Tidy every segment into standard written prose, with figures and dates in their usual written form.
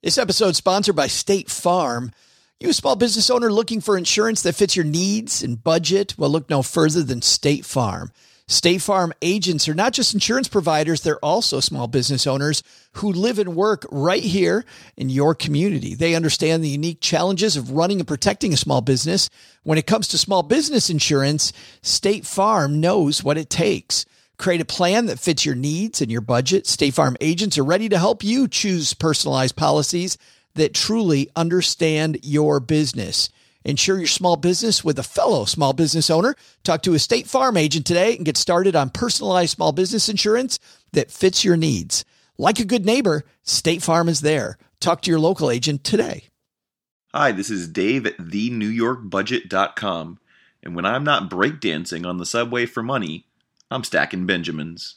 This episode is sponsored by State Farm. You a small business owner looking for insurance that fits your needs and budget? Well, look no further than State Farm. State Farm agents are not just insurance providers, they're also small business owners who live and work right here in your community. They understand the unique challenges of running and protecting a small business. When it comes to small business insurance, State Farm knows what it takes. Create a plan that fits your needs and your budget. State Farm agents are ready to help you choose personalized policies that truly understand your business. Insure your small business with a fellow small business owner. Talk to a State Farm agent today and get started on personalized small business insurance that fits your needs. Like a good neighbor, State Farm is there. Talk to your local agent today. Hi, this is Dave at thenewyorkbudget.com. And when I'm not breakdancing on the subway for money, I'm stacking Benjamins.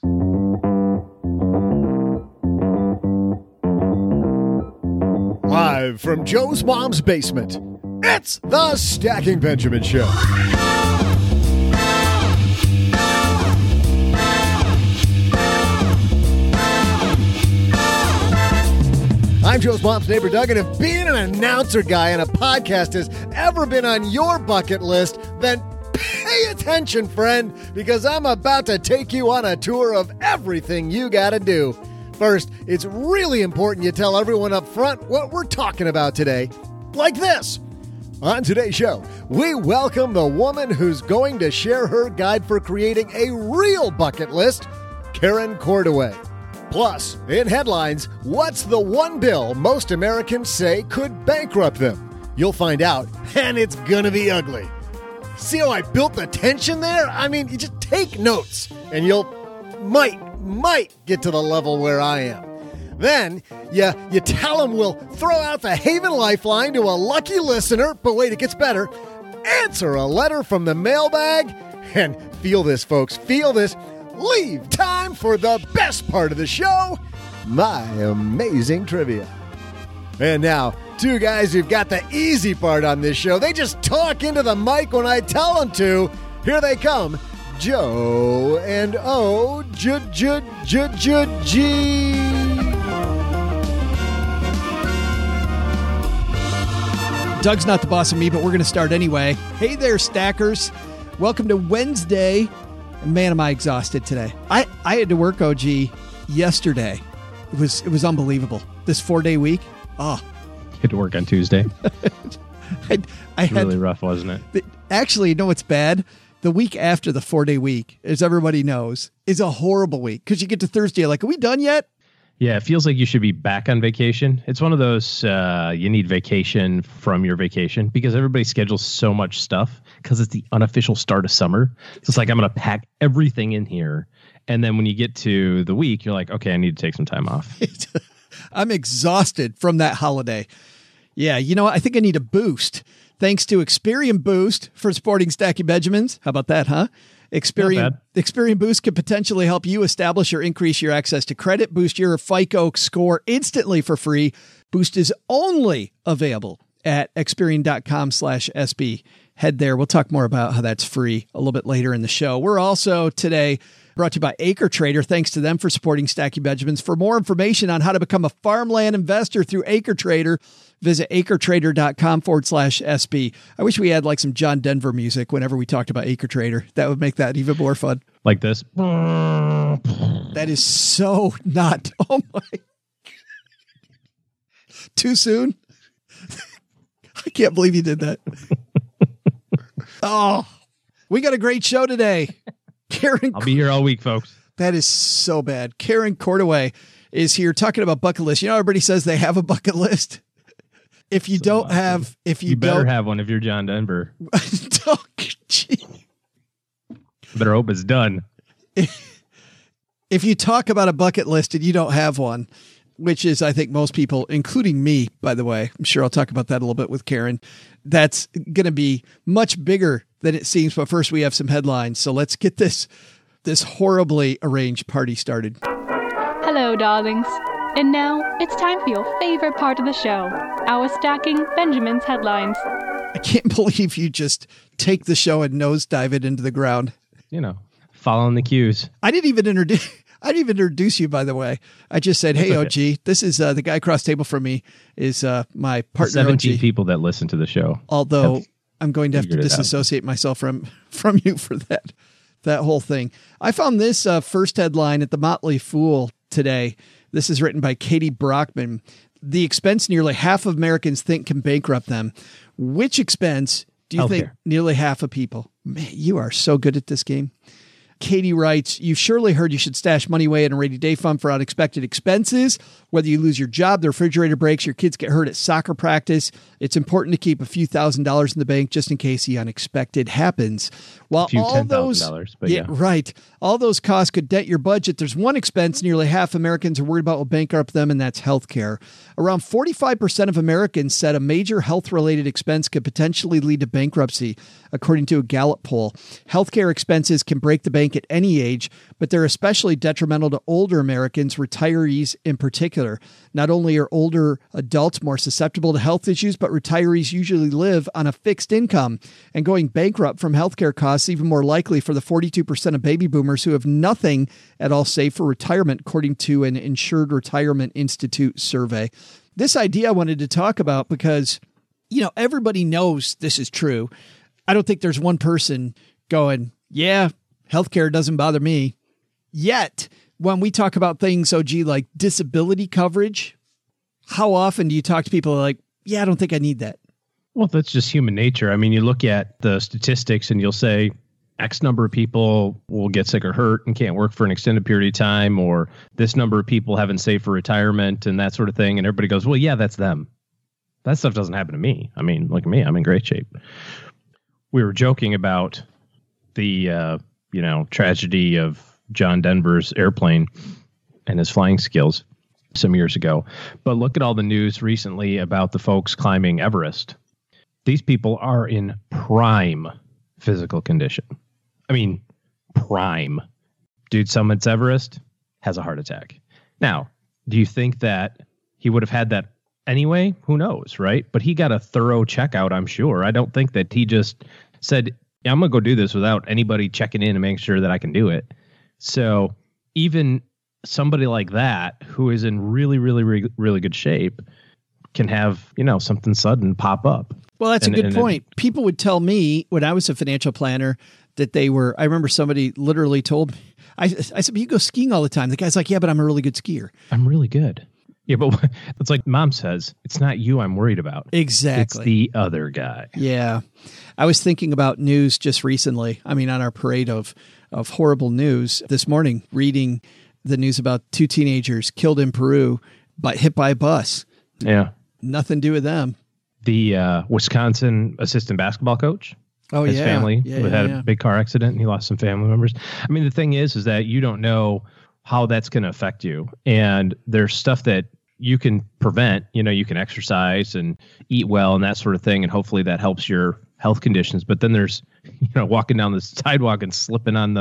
Live from Joe's mom's basement, it's the Stacking Benjamin Show. I'm Joe's mom's neighbor, Doug, and if being an announcer guy on a podcast has ever been on your bucket list, then pay attention, friend, because I'm about to take you on a tour of everything you gotta do. First, it's really important you tell everyone up front what we're talking about today. Like this. On today's show, we welcome the woman who's going to share her guide for creating a real bucket list, Karen Cordaway. Plus, in headlines, what's the one bill most Americans say could bankrupt them? You'll find out, and it's gonna be ugly. See how I built the tension there? I mean, you just take notes, and you'll might get to the level where I am. Then, you tell them we'll throw out the Haven Lifeline to a lucky listener, but wait, it gets better. Answer a letter from the mailbag, and feel this, folks, feel this. Leave time for the best part of the show, my amazing trivia. And now, two guys who've got the easy part on this show. They just talk into the mic when I tell them to. Here they come, Joe and O-G. Doug's not the boss of me, but we're going to start anyway. Hey there, stackers. Welcome to Wednesday. And man, am I exhausted today. I had to work, OG, yesterday. It was unbelievable. This 4-day week. Oh. You had to work on Tuesday. I had really rough, wasn't it? Actually, you know what's bad? The week after the 4-day week, as everybody knows, is a horrible week. Because you get to Thursday, like, are we done yet? Yeah, it feels like you should be back on vacation. It's one of those, you need vacation from your vacation because everybody schedules so much stuff because it's the unofficial start of summer. So it's like, I'm going to pack everything in here. And then when you get to the week, you're like, okay, I need to take some time off. I'm exhausted from that holiday. Yeah, you know what? I think I need a boost. Thanks to Experian Boost for supporting Stacking Benjamins. How about that, huh? Experian Boost can potentially help you establish or increase your access to credit, boost your FICO score instantly for free. Boost is only available at Experian.com/SB. Head there. We'll talk more about how that's free a little bit later in the show. We're also today brought to you by Acre Trader. Thanks to them for supporting Stacking Benjamins. For more information on how to become a farmland investor through Acre Trader, visit acretrader.com/SB. I wish we had like some John Denver music whenever we talked about Acre Trader. That would make that even more fun. Like this. That is so not. Oh my. Too soon? I can't believe you did that. Oh, we got a great show today. Karen, I'll be here all week, folks. That is so bad. Karen Cordaway is here talking about bucket list. You know, everybody says they have a bucket list. If you don't have, you better have one if you're John Denver. Better hope it's done. If you talk about a bucket list and you don't have one, which is, I think most people, including me, by the way, I'm sure I'll talk about that a little bit with Karen. That's going to be much bigger than it seems. But first we have some headlines. So let's get this horribly arranged party started. Hello, darlings. And now it's time for your favorite part of the show, our Stacking Benjamins headlines. I can't believe you just take the show and nosedive it into the ground. You know, following the cues. I didn't even introduce. I didn't even introduce you, by the way. I just said, hey, OG, this is the guy across table from me is my partner, 17 OG. people that listen to the show. Although I'm going to have to figured it out. disassociate myself from you for that whole thing. I found this first headline at the Motley Fool today. This is written by Katie Brockman. The expense nearly half of Americans think can bankrupt them. Which expense do you think nearly half of people? Man, you are so good at this game. Katie writes, you've surely heard you should stash money away in a rainy day fund for unexpected expenses. Whether you lose your job, the refrigerator breaks, your kids get hurt at soccer practice, it's important to keep a few $1,000s in the bank just in case the unexpected happens. While a few all those, $10,000, but yeah, right. All those costs could dent your budget. There's one expense nearly half Americans are worried about will bankrupt them, and that's healthcare. Around 45% of Americans said a major health-related expense could potentially lead to bankruptcy, according to a Gallup poll. Healthcare expenses can break the bank at any age, but they're especially detrimental to older Americans, retirees in particular. Not only are older adults more susceptible to health issues, but retirees usually live on a fixed income, and going bankrupt from healthcare costs even more likely for the 42% of baby boomers who have nothing at all saved for retirement, according to an Insured Retirement Institute survey. This idea I wanted to talk about because, everybody knows this is true. I don't think there's one person going, yeah, healthcare doesn't bother me. Yet, when we talk about things, OG, like disability coverage, how often do you talk to people like, yeah, I don't think I need that? Well, that's just human nature. I mean, you look at the statistics and you'll say X number of people will get sick or hurt and can't work for an extended period of time, or this number of people haven't saved for retirement and that sort of thing. And everybody goes, well, yeah, that's them. That stuff doesn't happen to me. I mean, look at me. I'm in great shape. We were joking about the, tragedy of John Denver's airplane and his flying skills some years ago. But look at all the news recently about the folks climbing Everest. These people are in prime physical condition. I mean, prime. Dude summits Everest, has a heart attack. Now, do you think that he would have had that anyway? Who knows, right? But he got a thorough checkout, I'm sure. I don't think that he just said, yeah, I'm going to go do this without anybody checking in and making sure that I can do it. So even somebody like that, who is in really, really, really, really good shape, can have, something sudden pop up. Well, that's a good point. People would tell me when I was a financial planner that I remember somebody literally told me, I said, you go skiing all the time. The guy's like, yeah, but I'm a really good skier. I'm really good. Yeah, but it's like Mom says, it's not you I'm worried about. Exactly. It's the other guy. Yeah. I was thinking about news just recently. I mean, on our parade of horrible news this morning, reading the news about 2 teenagers killed in Peru, but hit by a bus. Yeah. Nothing to do with them. The Wisconsin assistant basketball coach. Oh, his family had a a big car accident and he lost some family members. I mean, the thing is that you don't know how that's going to affect you. And there's stuff that you can prevent. You can exercise and eat well and that sort of thing. And hopefully that helps your health conditions. But then there's, walking down the sidewalk and slipping on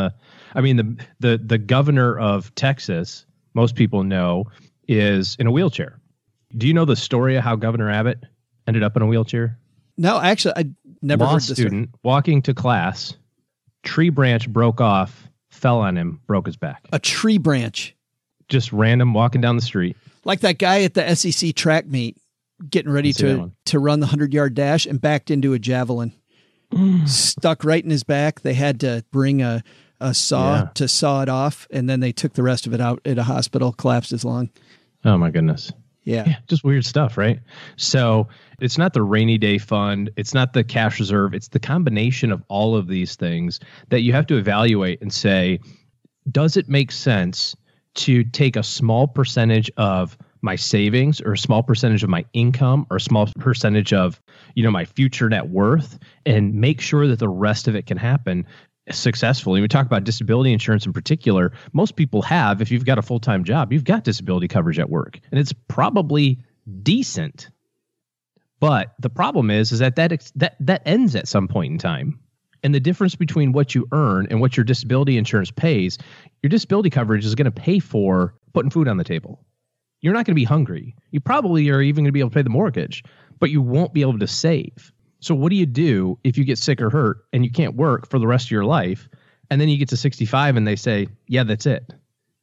the governor of Texas, most people know, is in a wheelchair. Do you know the story of how Governor Abbott ended up in a wheelchair? No, actually, I never heard this. Law student walking to class, tree branch broke off, fell on him, broke his back. A tree branch. Just random walking down the street. Like that guy at the SEC track meet getting ready to run the 100-yard dash and backed into a javelin. Stuck right in his back. They had to bring a saw to saw it off, and then they took the rest of it out at a hospital, collapsed his lung. Oh, my goodness. Yeah. Just weird stuff, right? So it's not the rainy day fund. It's not the cash reserve. It's the combination of all of these things that you have to evaluate and say, does it make sense to take a small percentage of my savings or a small percentage of my income or a small percentage of, my future net worth and make sure that the rest of it can happen successfully? We talk about disability insurance in particular. Most people have, if you've got a full-time job, you've got disability coverage at work, and it's probably decent. But the problem is that ends at some point in time. And the difference between what you earn and what your disability insurance pays, your disability coverage is going to pay for putting food on the table. You're not going to be hungry. You probably are even going to be able to pay the mortgage, but you won't be able to save. So what do you do if you get sick or hurt and you can't work for the rest of your life? And then you get to 65 and they say, yeah, that's it.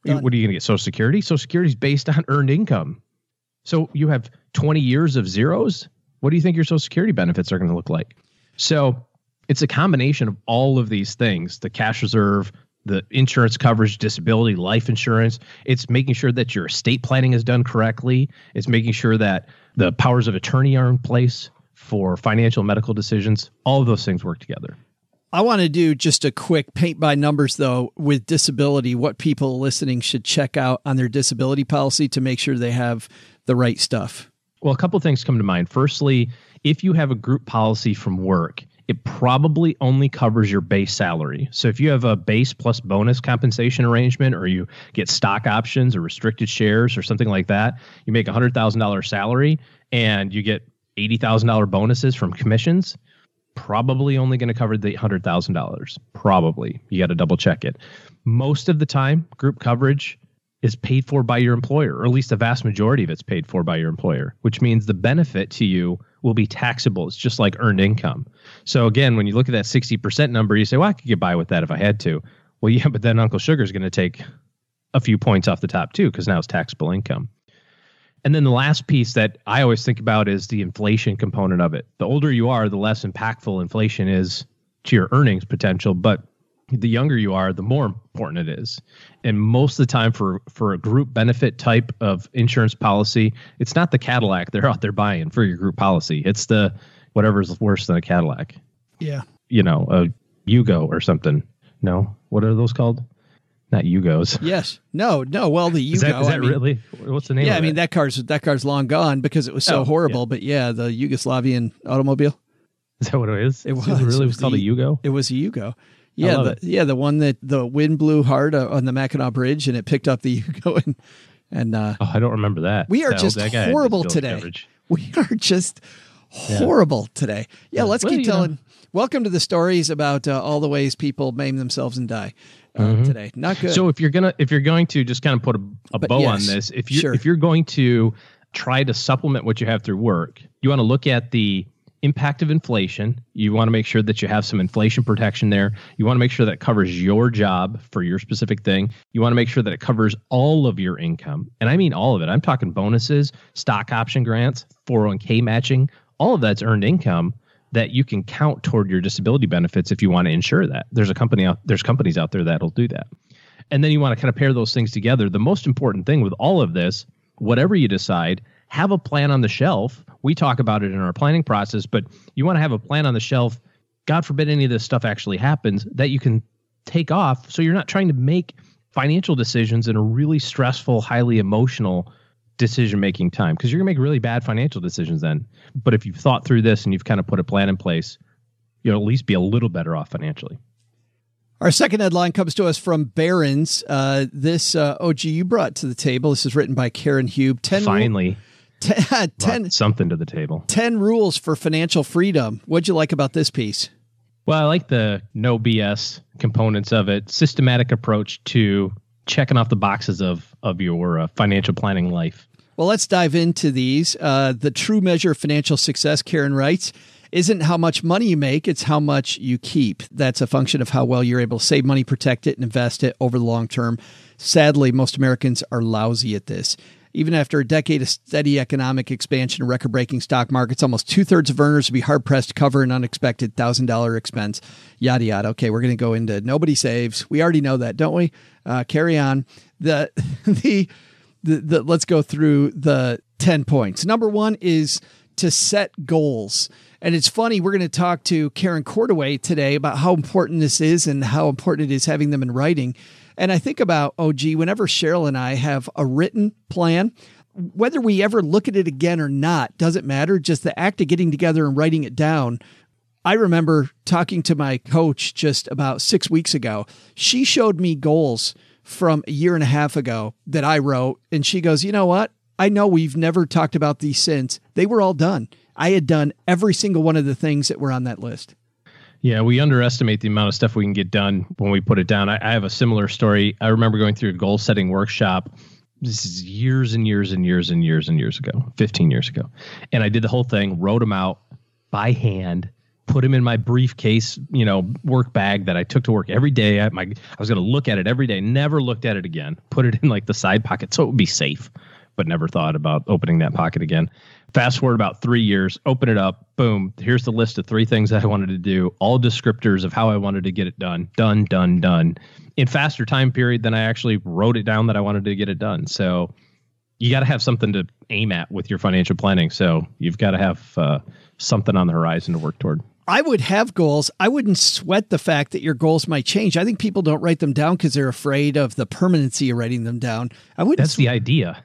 Done. What are you going to get? Social Security? Social Security is based on earned income. So you have 20 years of zeros. What do you think your Social Security benefits are going to look like? So it's a combination of all of these things, the cash reserve, the insurance coverage, disability, life insurance. It's making sure that your estate planning is done correctly. It's making sure that the powers of attorney are in place for financial and medical decisions. All of those things work together. I want to do just a quick paint by numbers, though, with disability, what people listening should check out on their disability policy to make sure they have the right stuff. Well, a couple of things come to mind. Firstly, if you have a group policy from work, it probably only covers your base salary. So if you have a base plus bonus compensation arrangement, or you get stock options or restricted shares or something like that, you make $100,000 salary and you get $80,000 bonuses from commissions, probably only going to cover the $100,000. Probably. You got to double check it. Most of the time, group coverage is paid for by your employer, or at least the vast majority of it's paid for by your employer, which means the benefit to you will be taxable. It's just like earned income. So again, when you look at that 60% number, you say, well, I could get by with that if I had to. Well, yeah, but then Uncle Sugar is going to take a few points off the top too, because now it's taxable income. And then the last piece that I always think about is the inflation component of it. The older you are, the less impactful inflation is to your earnings potential, but the younger you are, the more important it is. And most of the time for a group benefit type of insurance policy, it's not the Cadillac they're out there buying for your group policy. It's the whatever's worse than a Cadillac. Yeah. You know, a Yugo or something. No, what are those called? Not Yugos. Yes. No. Well, the Yugo. Is that really? What's the name of it? Yeah, I mean, that car's long gone because it was so horrible. Yeah. But yeah, the Yugoslavian automobile. Is that what it is? It was. It was called a Yugo? It was a Yugo. Yeah, the one that the wind blew hard on the Mackinac Bridge and it picked up the Yugo and I don't remember that. We are just horrible today. Coverage. We are just horrible today. Yeah, let's keep telling. Know. Welcome to the stories about all the ways people maim themselves and die today. Not good. So if you're going to just kind of put a bow on this, if you're going to try to supplement what you have through work, you want to look at the impact of inflation. You want to make sure that you have some inflation protection there. You want to make sure that it covers your job for your specific thing. You want to make sure that it covers all of your income. And I mean all of it. I'm talking bonuses, stock option grants, 401k matching. All of that's earned income that you can count toward your disability benefits if you want to insure that. There's companies out there that'll do that. And then you want to kind of pair those things together. The most important thing with all of this, whatever you decide, have a plan on the shelf. We talk about it in our planning process, but you want to have a plan on the shelf. God forbid any of this stuff actually happens, that you can take off so you're not trying to make financial decisions in a really stressful, highly emotional decision-making time, because you're going to make really bad financial decisions then. But if you've thought through this and you've kind of put a plan in place, you'll at least be a little better off financially. Our second headline comes to us from Barron's. This OG you brought to the table. This is written by Karen Hube. Finally. 10 something to the table. 10 rules for financial freedom. What'd you like about this piece? Well, I like the no BS components of it. Systematic approach to checking off the boxes of your financial planning life. Well, let's dive into these. The true measure of financial success, Karen writes, isn't how much money you make, it's how much you keep. That's a function of how well you're able to save money, protect it, and invest it over the long term. Sadly, most Americans are lousy at this. Even after a decade of steady economic expansion and record-breaking stock markets, almost two-thirds of earners would be hard-pressed to cover an unexpected $1,000 expense, yada, yada. Okay, we're going to go into nobody saves. We already know that, don't we? Carry on. Let's go through the 10 points. Number one is to set goals. And it's funny, we're going to talk to Karen Cordaway today about how important this is and how important it is having them in writing. And I think about, OG, whenever Cheryl and I have a written plan, whether we ever look at it again or not, doesn't matter. Just the act of getting together and writing it down. I remember talking to my coach just about 6 weeks ago. She showed me goals from a year and a half ago that I wrote. And she goes, you know what? I know we've never talked about these since. They were all done. I had done every single one of the things that were on that list. Yeah, we underestimate the amount of stuff we can get done when we put it down. I have a similar story. I remember going through a goal setting workshop. This is years and years and years ago, 15 years ago. And I did the whole thing, wrote them out by hand, put them in my briefcase, work bag that I took to work every day. I was going to look at it every day, never looked at it again, put it in like the side pocket so it would be safe, but never thought about opening that pocket again. Fast forward about 3 years, open it up, boom, here's the list of 3 things that I wanted to do, all descriptors of how I wanted to get it done, done. In faster time period than I actually wrote it down that I wanted to get it done. So you got to have something to aim at with your financial planning. So you've got to have something on the horizon to work toward. I would have goals. I wouldn't sweat the fact that your goals might change. I think people don't write them down because they're afraid of the permanency of writing them down. That's the idea.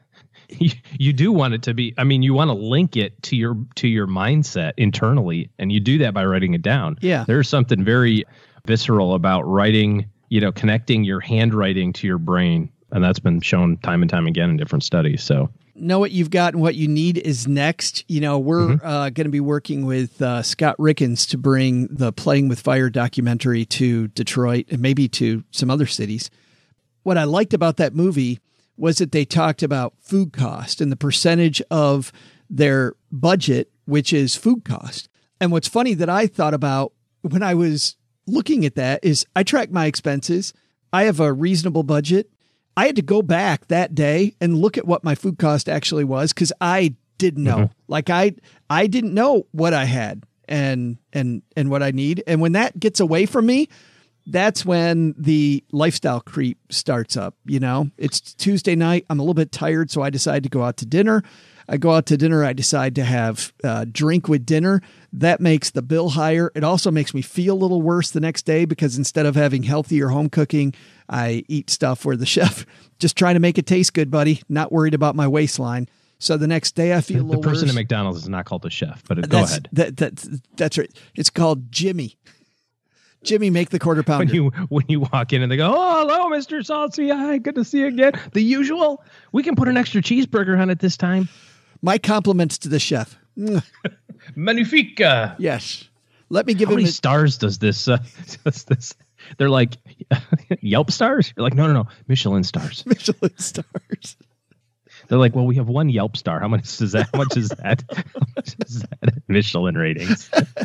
You do want it to be, you want to link it to your mindset internally, and you do that by writing it down. Yeah. There's something very visceral about writing, connecting your handwriting to your brain. And that's been shown time and time again in different studies. So know what you've got and what you need is next. We're going to be working with Scott Rickens to bring the Playing with Fire documentary to Detroit and maybe to some other cities. What I liked about that movie was that they talked about food cost and the percentage of their budget, which is food cost. And what's funny that I thought about when I was looking at that is I track my expenses. I have a reasonable budget. I had to go back that day and look at what my food cost actually was because I didn't know. Like I didn't know what I had and what I need. And when that gets away from me, that's when the lifestyle creep starts up. It's Tuesday night. I'm a little bit tired, so I decide to go out to dinner. I go out to dinner. I decide to have a drink with dinner. That makes the bill higher. It also makes me feel a little worse the next day because instead of having healthier home cooking, I eat stuff where the chef just trying to make it taste good, buddy. Not worried about my waistline. So the next day I feel a little worse. The person at McDonald's is not called the chef, but go ahead. That's right. It's called Jimmy. Jimmy, make the quarter pounder. When you walk in and they go, "Oh, hello, Mr. Salty. Hi, good to see you again." The usual. We can put an extra cheeseburger on it this time. My compliments to the chef. Magnifique. Yes. Let me give How him many stars does this? They're like Yelp stars. You're like, no, Michelin stars. Michelin stars. They're like, well, we have 1 Yelp star. How much is that? How much is that? Michelin ratings.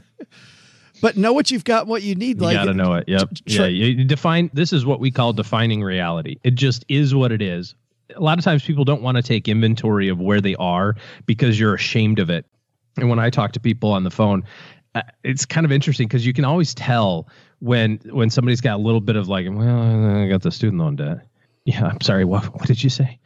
But know what you've got, and what you need. You gotta know it. Yep. You define. This is what we call defining reality. It just is what it is. A lot of times people don't want to take inventory of where they are because you're ashamed of it. And when I talk to people on the phone, it's kind of interesting because you can always tell when somebody's got a little bit of like, well, I got the student loan debt. Yeah, I'm sorry. What did you say?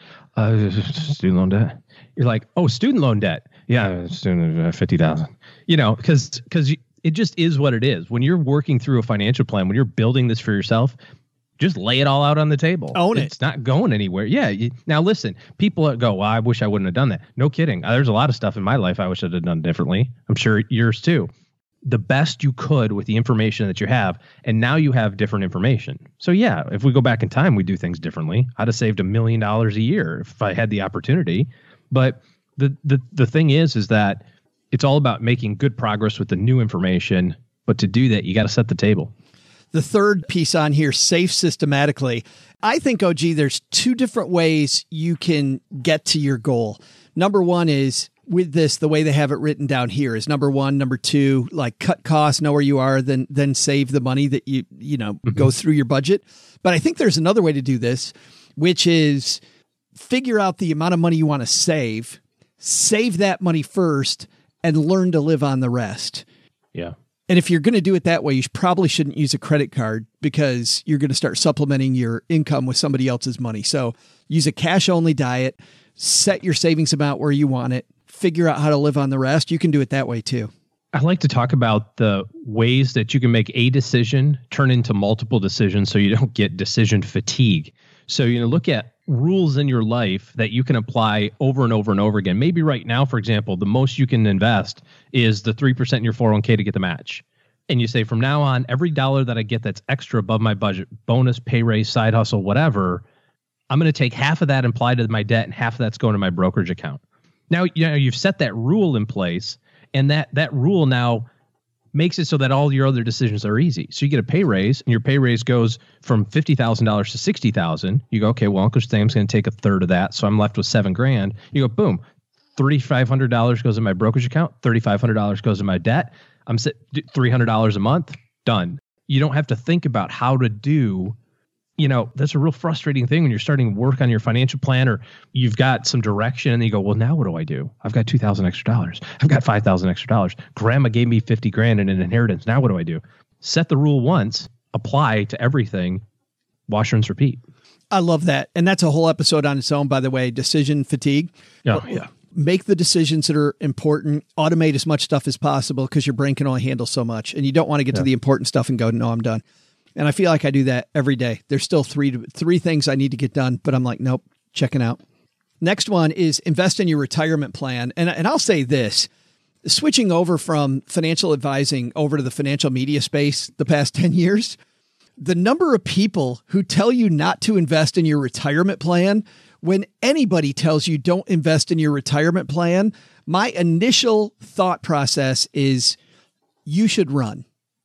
Student loan debt. You're like, oh, student loan debt. Yeah, student 50,000. Because it just is what it is. When you're working through a financial plan, when you're building this for yourself, just lay it all out on the table. Own it. It's not going anywhere. Yeah. Now, listen, people go, well, I wish I wouldn't have done that. No kidding. There's a lot of stuff in my life I wish I'd have done differently. I'm sure yours too. The best you could with the information that you have, and now you have different information. So yeah, if we go back in time, we do things differently. I'd have saved $1 million a year if I had the opportunity. But the thing is that it's all about making good progress with the new information. But to do that, you got to set the table. The third piece on here, save systematically. I think, OG, there's 2 different ways you can get to your goal. Number one is with this, the way they have it written down here is number 1. Number 2, like cut costs, know where you are, then save the money that you go through your budget. But I think there's another way to do this, which is figure out the amount of money you want to save that money first, and learn to live on the rest. Yeah. And if you're going to do it that way, you probably shouldn't use a credit card because you're going to start supplementing your income with somebody else's money. So use a cash-only diet, set your savings amount where you want it, figure out how to live on the rest. You can do it that way too. I like to talk about the ways that you can make a decision turn into multiple decisions so you don't get decision fatigue. So, look at rules in your life that you can apply over and over and over again. Maybe right now, for example, the most you can invest is the 3% in your 401k to get the match. And you say, from now on, every dollar that I get that's extra above my budget, bonus, pay raise, side hustle, whatever, I'm going to take half of that and apply to my debt, and half of that's going to my brokerage account. Now, you've set that rule in place, and that rule now makes it so that all your other decisions are easy. So you get a pay raise, and your pay raise goes from $50,000 to $60,000. You go, okay, well, Uncle Sam's going to take a third of that, so I'm left with $7,000. You go, boom, $3,500 goes in my brokerage account, $3,500 goes in my debt. I'm set $300 a month, done. You don't have to think about how to do, that's a real frustrating thing when you're starting to work on your financial plan, or you've got some direction and you go, well, now what do I do? I've got $2,000 extra dollars. I've got $5,000 extra dollars. Grandma gave me $50,000 in an inheritance. Now what do I do? Set the rule once, apply to everything, wash, rinse, repeat. I love that. And that's a whole episode on its own, by the way, decision fatigue. Oh, yeah. Make the decisions that are important, automate as much stuff as possible because your brain can only handle so much. And you don't want to get to the important stuff and go, no, I'm done. And I feel like I do that every day. There's still three things I need to get done, but I'm like, nope, checking out. Next one is invest in your retirement plan. And I'll say this, switching over from financial advising over to the financial media space the past 10 years, the number of people who tell you not to invest in your retirement plan, when anybody tells you don't invest in your retirement plan, my initial thought process is you should run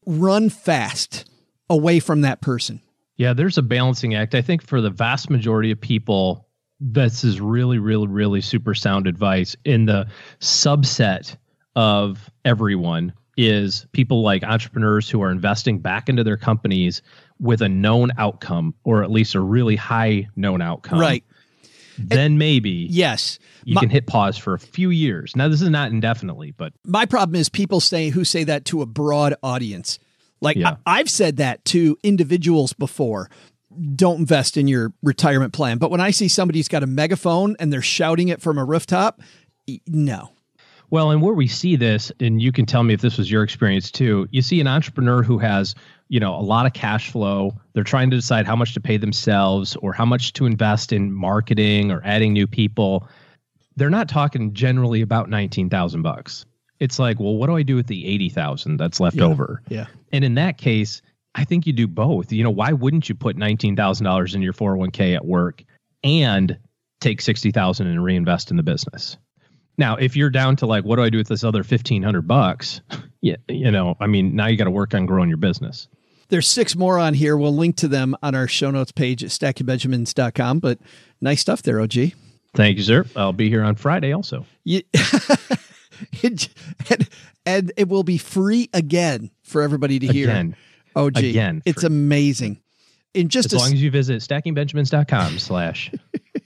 fast away from that person. Yeah, there's a balancing act. I think for the vast majority of people, this is really, really, really super sound advice. In the subset of everyone is people like entrepreneurs who are investing back into their companies with a known outcome, or at least a really high known outcome. Right. Then maybe yes, you can hit pause for a few years. Now, this is not indefinitely, but my problem is people who say that to a broad audience. Like I've said that to individuals before. Don't invest in your retirement plan. But when I see somebody's got a megaphone and they're shouting it from a rooftop, no. Well, and where we see this, and you can tell me if this was your experience too, you see an entrepreneur who has, a lot of cash flow. They're trying to decide how much to pay themselves or how much to invest in marketing or adding new people. They're not talking generally about $19,000. It's like, well, what do I do with the $80,000 that's left over? Yeah. And in that case, I think you do both. Why wouldn't you put $19,000 in your 401k at work and take $60,000 and reinvest in the business? Now, if you're down to like, what do I do with this other $1,500? Yeah, now you got to work on growing your business. There's 6 more on here. We'll link to them on our show notes page at stackingbenjamins.com. But nice stuff there, OG. Thank you, sir. I'll be here on Friday also. Yeah. and it will be free again for everybody to hear. OG. Again. It's amazing. As long as you visit stackingbenjamins.com/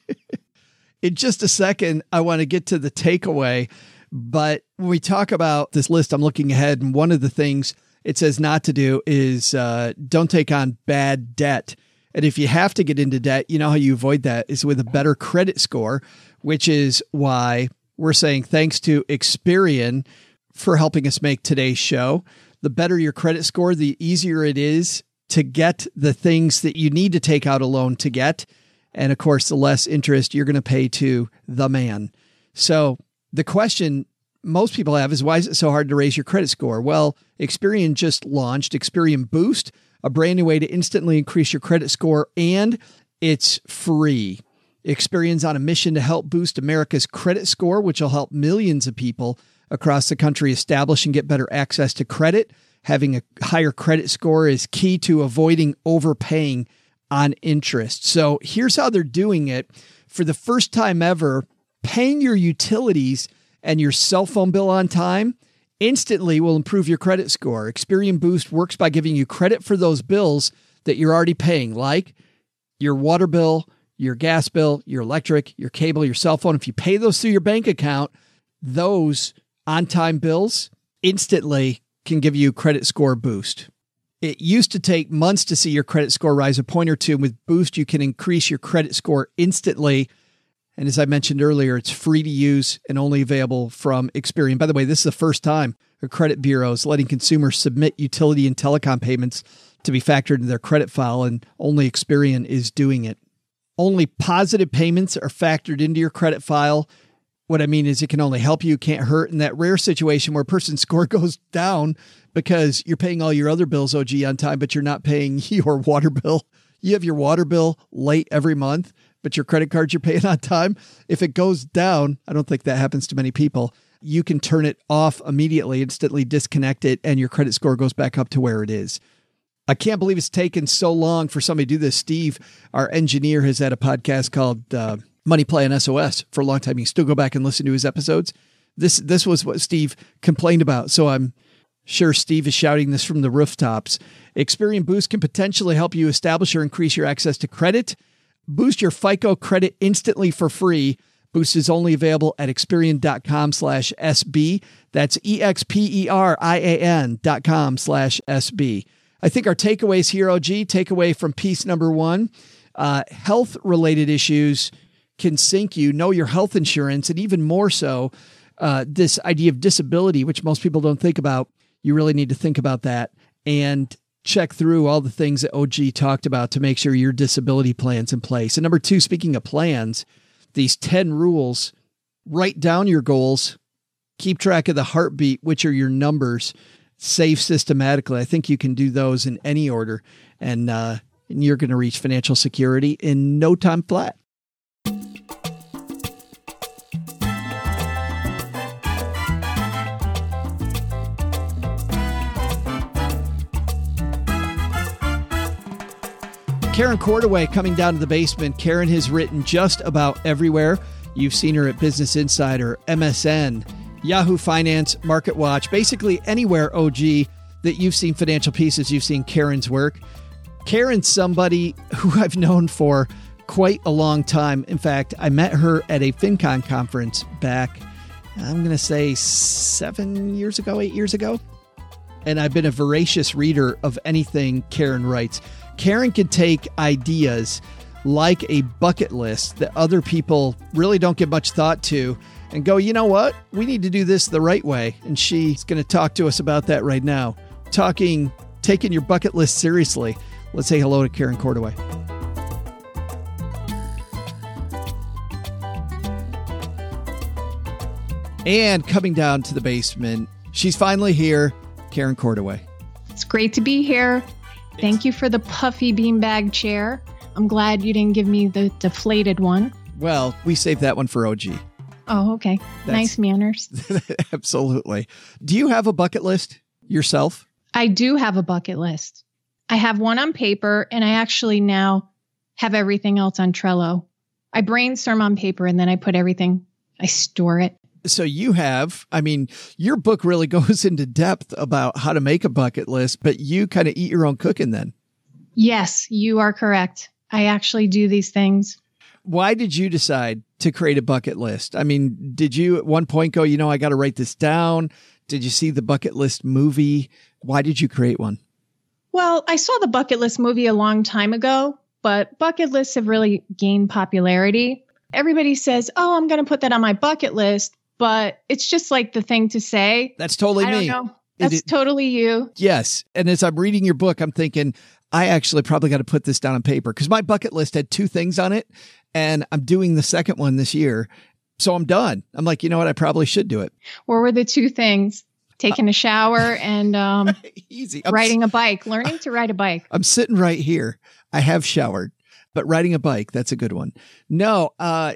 In just a second, I want to get to the takeaway. But when we talk about this list, I'm looking ahead, and one of the things it says not to do is don't take on bad debt. And if you have to get into debt, you know how you avoid that is with a better credit score, which is why we're saying thanks to Experian for helping us make today's show. The better your credit score, the easier it is to get the things that you need to take out a loan to get. And of course, the less interest you're going to pay to the man. So the question most people have is, why is it so hard to raise your credit score? Well, Experian just launched Experian Boost, a brand new way to instantly increase your credit score, and it's free. Experian's on a mission to help boost America's credit score, which will help millions of people across the country establish and get better access to credit. Having a higher credit score is key to avoiding overpaying on interest. So here's how they're doing it. For the first time ever, paying your utilities and your cell phone bill on time instantly will improve your credit score. Experian Boost works by giving you credit for those bills that you're already paying, like your water bill, your gas bill, your electric, your cable, your cell phone. If you pay those through your bank account, those on-time bills instantly can give you credit score boost. It used to take months to see your credit score rise a point or two. With Boost, you can increase your credit score instantly. And as I mentioned earlier, it's free to use and only available from Experian. By the way, this is the first time a credit bureau is letting consumers submit utility and telecom payments to be factored in their credit file, and only Experian is doing it. Only positive payments are factored into your credit file. What I mean is it can only help you, can't hurt. In that rare situation where a person's score goes down because you're paying all your other bills, OG, on time, but you're not paying your water bill. You have your water bill late every month, but your credit cards you're paying on time. If it goes down, I don't think that happens to many people, you can turn it off immediately, instantly disconnect it, and your credit score goes back up to where it is. I can't believe it's taken so long for somebody to do this. Steve, our engineer, has had a podcast called Money Plan SOS for a long time. You can still go back and listen to his episodes. This was what Steve complained about. So I'm Sure, Steve is shouting this from the rooftops. Experian Boost can potentially help you establish or increase your access to credit. Boost your FICO credit instantly for free. Boost is only available at Experian.com/SB. That's EXPERIAN.com/SB. I think our takeaways here, OG, takeaway from piece number 1, health-related issues can sink you. Know your health insurance, and even more so, this idea of disability, which most people don't think about. You really need to think about that and check through all the things that OG talked about to make sure your disability plan's in place. And number 2, speaking of plans, these 10 rules, write down your goals, keep track of the heartbeat, which are your numbers, save systematically. I think you can do those in any order, and you're going to reach financial security in no time flat. Karen Cordaway coming down to the basement. Karen has written just about everywhere. You've seen her at Business Insider, MSN, Yahoo Finance, Market Watch, basically anywhere, OG, that you've seen financial pieces, you've seen Karen's work. Karen's somebody who I've known for quite a long time. In fact, I met her at a FinCon conference back, I'm going to say 8 years ago. And I've been a voracious reader of anything Karen writes. Karen can take ideas like a bucket list that other people really don't give much thought to and go, you know what? We need to do this the right way. And she's going to talk to us about that right now. Taking your bucket list seriously. Let's say hello to Karen Cordaway. And coming down to the basement, she's finally here, Karen Cordaway. It's great to be here. Thank you for the puffy beanbag chair. I'm glad you didn't give me the deflated one. Well, we saved that one for OG. Oh, okay. Nice manners. Absolutely. Do you have a bucket list yourself? I do have a bucket list. I have one on paper, and I actually now have everything else on Trello. I brainstorm on paper, and then I store it. So you have, your book really goes into depth about how to make a bucket list, but you kind of eat your own cooking then. Yes, you are correct. I actually do these things. Why did you decide to create a bucket list? Did you at one point go, I got to write this down? Did you see the bucket list movie? Why did you create one? Well, I saw the bucket list movie a long time ago, but bucket lists have really gained popularity. Everybody says, I'm going to put that on my bucket list. But it's just like the thing to say. That's totally me. I don't know. That's totally you. Yes. And as I'm reading your book, I'm thinking, I actually probably got to put this down on paper because my bucket list had 2 things on it and I'm doing the second one this year. So I'm done. I'm like, you know what? I probably should do it. What were the 2 things? Taking a shower and easy. Riding a bike, learning to ride a bike. I'm sitting right here. I have showered, but riding a bike, that's a good one. No,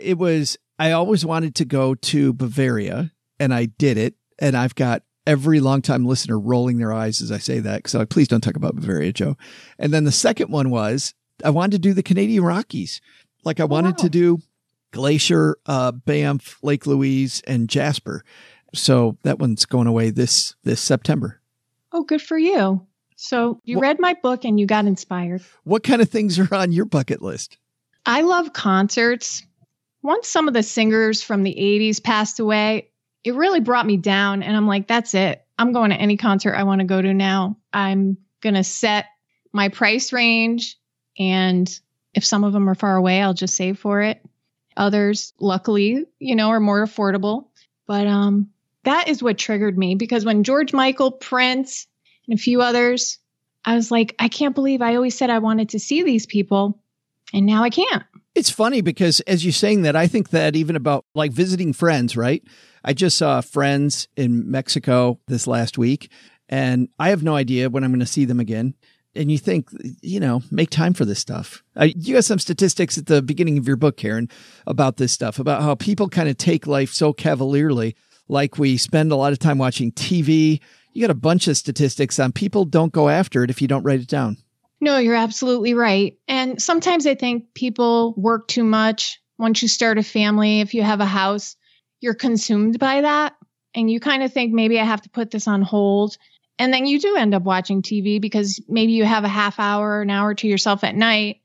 I always wanted to go to Bavaria, and I did it. And I've got every longtime listener rolling their eyes as I say that. So please don't talk about Bavaria, Joe. And then the second one was I wanted to do the Canadian Rockies. Like I wanted to do Glacier, Banff, Lake Louise, and Jasper. So that one's going away this September. Oh, good for you. So you read my book and you got inspired. What kind of things are on your bucket list? I love concerts. Once some of the singers from the 80s passed away, it really brought me down. And I'm like, that's it. I'm going to any concert I want to go to now. I'm going to set my price range. And if some of them are far away, I'll just save for it. Others, luckily, are more affordable. But that is what triggered me, because when George Michael, Prince, and a few others, I was like, I can't believe I always said I wanted to see these people. And now I can't. It's funny because as you're saying that, I think that even about like visiting friends, right? I just saw friends in Mexico this last week, and I have no idea when I'm going to see them again. And you think, make time for this stuff. You have some statistics at the beginning of your book, Karen, about this stuff, about how people kind of take life so cavalierly, like we spend a lot of time watching TV. You got a bunch of statistics on people don't go after it if you don't write it down. No, you're absolutely right. And sometimes I think people work too much. Once you start a family, if you have a house, you're consumed by that. And you kind of think maybe I have to put this on hold. And then you do end up watching TV because maybe you have a half hour, an hour to yourself at night.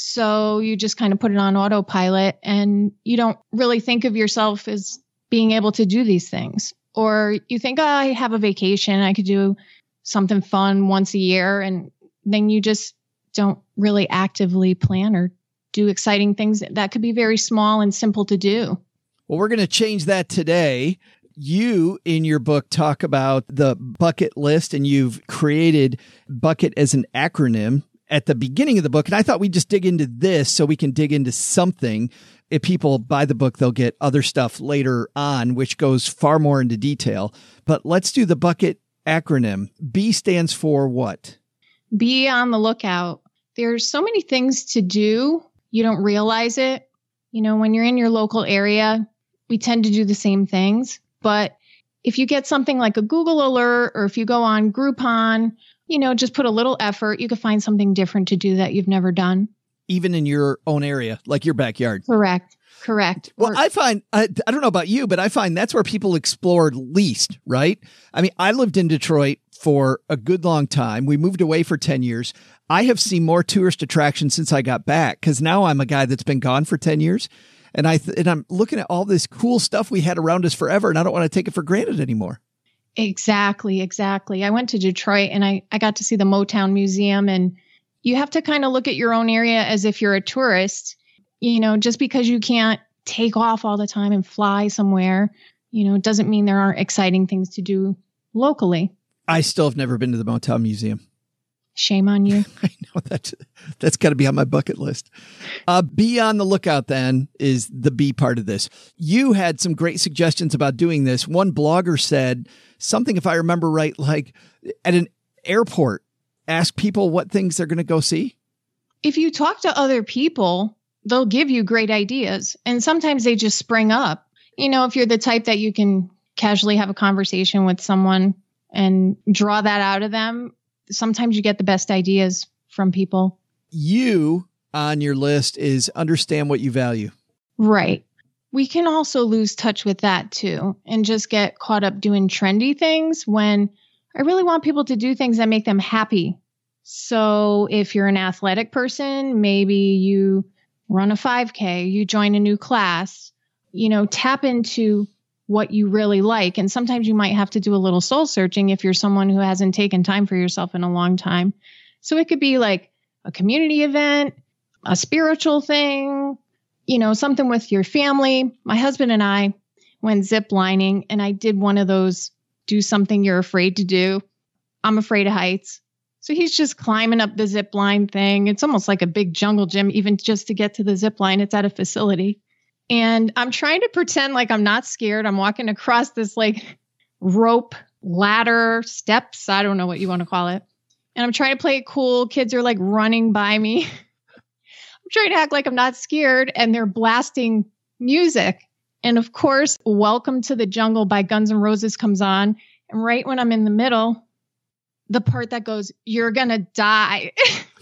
So you just kind of put it on autopilot and you don't really think of yourself as being able to do these things. Or you think, oh, I have a vacation. I could do something fun once a year. And then you just don't really actively plan or do exciting things that could be very small and simple to do. Well, we're going to change that today. You, in your book, talk about the bucket list, and you've created bucket as an acronym at the beginning of the book. And I thought we'd just dig into this so we can dig into something. If people buy the book, they'll get other stuff later on, which goes far more into detail. But let's do the bucket acronym. B stands for what? Be on the lookout. There's so many things to do. You don't realize it. You know, when you're in your local area, we tend to do the same things. But if you get something like a Google alert, or if you go on Groupon, you know, just put a little effort, you could find something different to do that you've never done. Even in your own area, like your backyard. Correct. Well, I find, I don't know about you, but I find that's where people explore least, right? I mean, I lived in Detroit for a good long time. We moved away for 10 years. I have seen more tourist attractions since I got back, because now I'm a guy that's been gone for 10 years. And I'm looking at all this cool stuff we had around us forever, and I don't want to take it for granted anymore. Exactly. I went to Detroit and I got to see the Motown Museum, and you have to kind of look at your own area as if you're a tourist. You know, just because you can't take off all the time and fly somewhere, you know, doesn't mean there aren't exciting things to do locally. I still have never been to the Motown Museum. Shame on you. I know that's got to be on my bucket list. Be on the lookout then is the B part of this. You had some great suggestions about doing this. One blogger said something, if I remember right, like at an airport, ask people what things they're going to go see. If you talk to other people, they'll give you great ideas. And sometimes they just spring up. You know, if you're the type that you can casually have a conversation with someone and draw that out of them, sometimes you get the best ideas from people. You on your list is understand what you value. Right. We can also lose touch with that too, and just get caught up doing trendy things when I really want people to do things that make them happy. So if you're an athletic person, maybe you run a 5K, you join a new class, you know, tap into what you really like. And sometimes you might have to do a little soul searching if you're someone who hasn't taken time for yourself in a long time. So it could be like a community event, a spiritual thing, you know, something with your family. My husband and I went zip lining, and I did one of those, do something you're afraid to do. I'm afraid of heights. So he's just climbing up the zip line thing. It's almost like a big jungle gym, even just to get to the zip line. It's at a facility. And I'm trying to pretend like I'm not scared. I'm walking across this like rope, ladder, steps. I don't know what you want to call it. And I'm trying to play it cool. Kids are like running by me. I'm trying to act like I'm not scared. And they're blasting music. And of course, Welcome to the Jungle by Guns N' Roses comes on. And right when I'm in the middle, the part that goes, "You're gonna die,"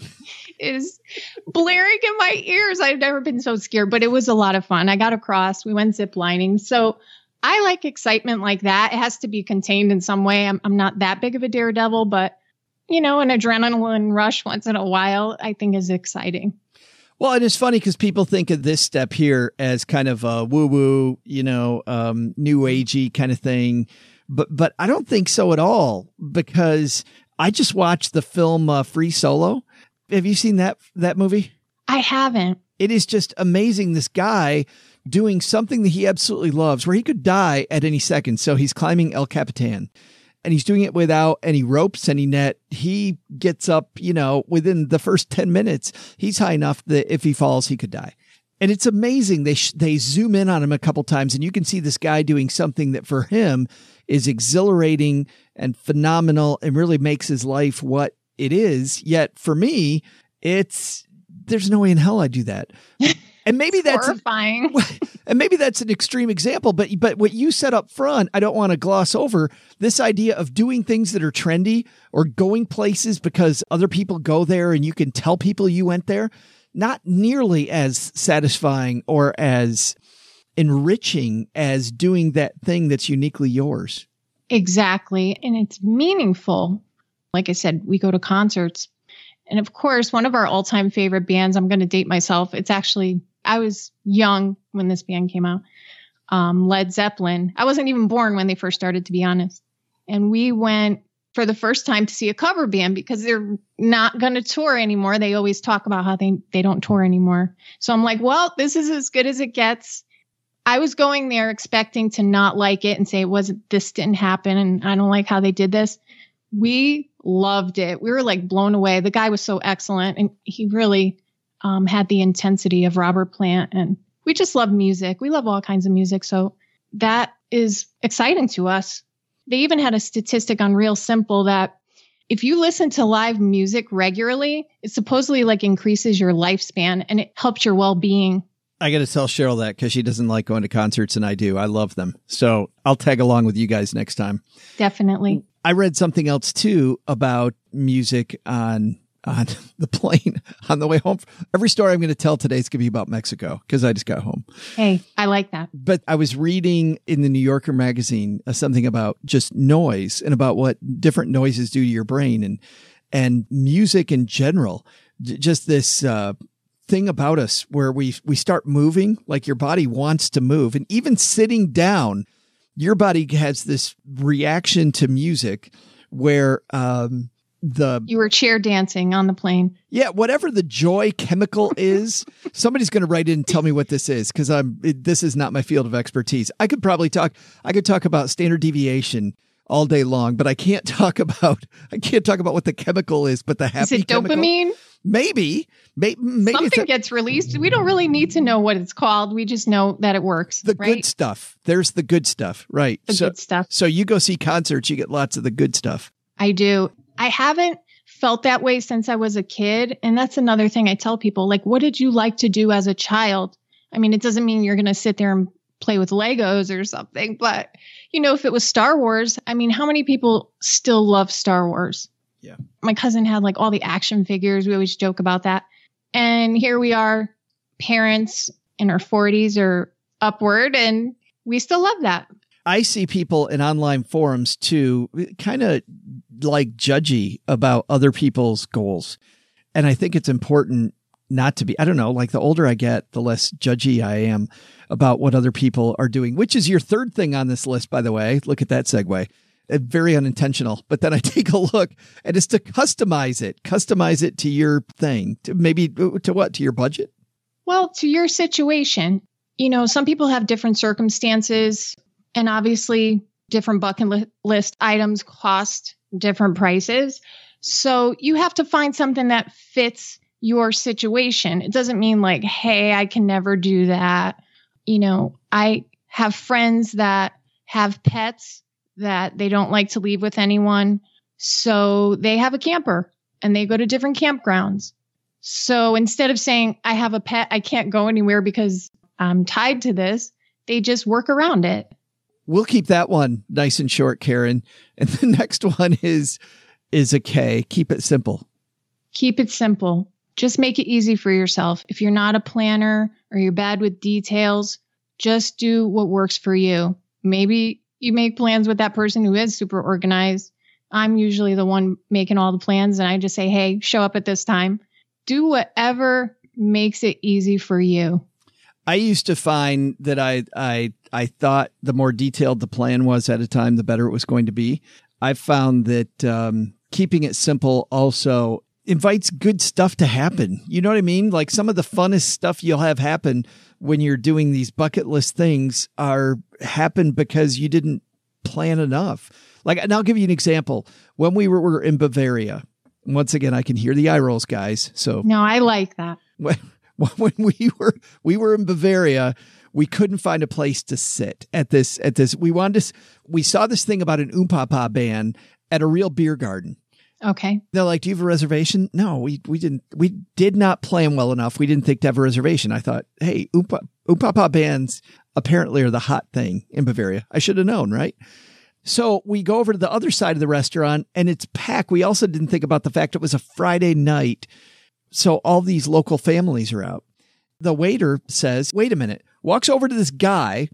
is blaring in my ears. I've never been so scared, but it was a lot of fun. I got across, we went zip lining. So I like excitement like that. It has to be contained in some way. I'm not that big of a daredevil, but you know, an adrenaline rush once in a while, I think is exciting. Well, and it's funny because people think of this step here as kind of a woo-woo, you know, new agey kind of thing. But I don't think so at all, because I just watched the film Free Solo. Have you seen that movie? I haven't. It is just amazing. This guy doing something that he absolutely loves, where he could die at any second. So he's climbing El Capitan, and he's doing it without any ropes, any net. He gets up, you know, within the first 10 minutes, he's high enough that if he falls, he could die. And it's amazing. They zoom in on him a couple times, and you can see this guy doing something that for him is exhilarating and phenomenal and really makes his life what it is. Yet for me, there's no way in hell I do that. And maybe that's horrifying. And maybe that's an extreme example, but what you said up front, I don't want to gloss over this idea of doing things that are trendy or going places because other people go there and you can tell people you went there. Not nearly as satisfying or as enriching as doing that thing that's uniquely yours. Exactly. And it's meaningful. Like I said, we go to concerts. And of course, one of our all-time favorite bands, I'm going to date myself. It's actually, I was young when this band came out. Led Zeppelin. I wasn't even born when they first started, to be honest. And we went for the first time to see a cover band because they're not going to tour anymore. They always talk about how they don't tour anymore. So I'm like, well, this is as good as it gets. I was going there expecting to not like it and say this didn't happen and I don't like how they did this. We loved it. We were like blown away. The guy was so excellent and he really had the intensity of Robert Plant, and we just love music. We love all kinds of music. So that is exciting to us. They even had a statistic on Real Simple that if you listen to live music regularly, it supposedly like increases your lifespan and it helps your well-being. I got to tell Cheryl that because she doesn't like going to concerts and I do. I love them. So I'll tag along with you guys next time. Definitely. I read something else too about music on the plane on the way home. Every story I'm going to tell today is going to be about Mexico because I just got home. Hey, I like that. But I was reading in the New Yorker magazine something about just noise and about what different noises do to your brain and music in general. Just this thing about us where we start moving, like your body wants to move. And even sitting down, your body has this reaction to music where you were chair dancing on the plane. Yeah, whatever the joy chemical is, somebody's going to write in and tell me what this is because this is not my field of expertise. I could talk about standard deviation all day long, but I can't talk about what the chemical is. But the happy is it dopamine? Chemical, maybe something gets released. We don't really need to know what it's called. We just know that it works. The good stuff. There's the good stuff, right? The good stuff. So you go see concerts, you get lots of the good stuff. I do. I haven't felt that way since I was a kid. And that's another thing I tell people, like, what did you like to do as a child? I mean, it doesn't mean you're going to sit there and play with Legos or something, but if it was Star Wars, I mean, how many people still love Star Wars? Yeah. My cousin had like all the action figures. We always joke about that. And here we are, parents in our 40s or upward, and we still love that. I see people in online forums too, kind of like judgy about other people's goals. And I think it's important not to be, I don't know, like the older I get, the less judgy I am about what other people are doing, which is your third thing on this list, by the way. Look at that segue. Very unintentional. But then I take a look and it's to customize it to your thing, to what? To your budget? Well, to your situation. Some people have different circumstances. And obviously, different bucket list items cost different prices. So you have to find something that fits your situation. It doesn't mean like, hey, I can never do that. I have friends that have pets that they don't like to leave with anyone. So they have a camper and they go to different campgrounds. So instead of saying, I have a pet, I can't go anywhere because I'm tied to this, they just work around it. We'll keep that one nice and short, Karen. And the next one is a K. Keep it simple. Keep it simple. Just make it easy for yourself. If you're not a planner or you're bad with details, just do what works for you. Maybe you make plans with that person who is super organized. I'm usually the one making all the plans and I just say, hey, show up at this time. Do whatever makes it easy for you. I used to find that I thought the more detailed the plan was at a time, the better it was going to be. I found that keeping it simple also invites good stuff to happen. You know what I mean? Like some of the funnest stuff you'll have happen when you're doing these bucket list things happen because you didn't plan enough. Like, and I'll give you an example. When we were in Bavaria, once again, I can hear the eye rolls, guys. So no, I like that. When we were in Bavaria, we couldn't find a place to sit at this. We saw this thing about an Oom-Pah-Pah band at a real beer garden. Okay. They're like, do you have a reservation? No, we didn't. We did not plan well enough. We didn't think to have a reservation. I thought, hey, Oom-Pah-Pah bands apparently are the hot thing in Bavaria. I should have known, right? So we go over to the other side of the restaurant and it's packed. We also didn't think about the fact it was a Friday night. So all these local families are out. The waiter says, wait a minute, walks over to this guy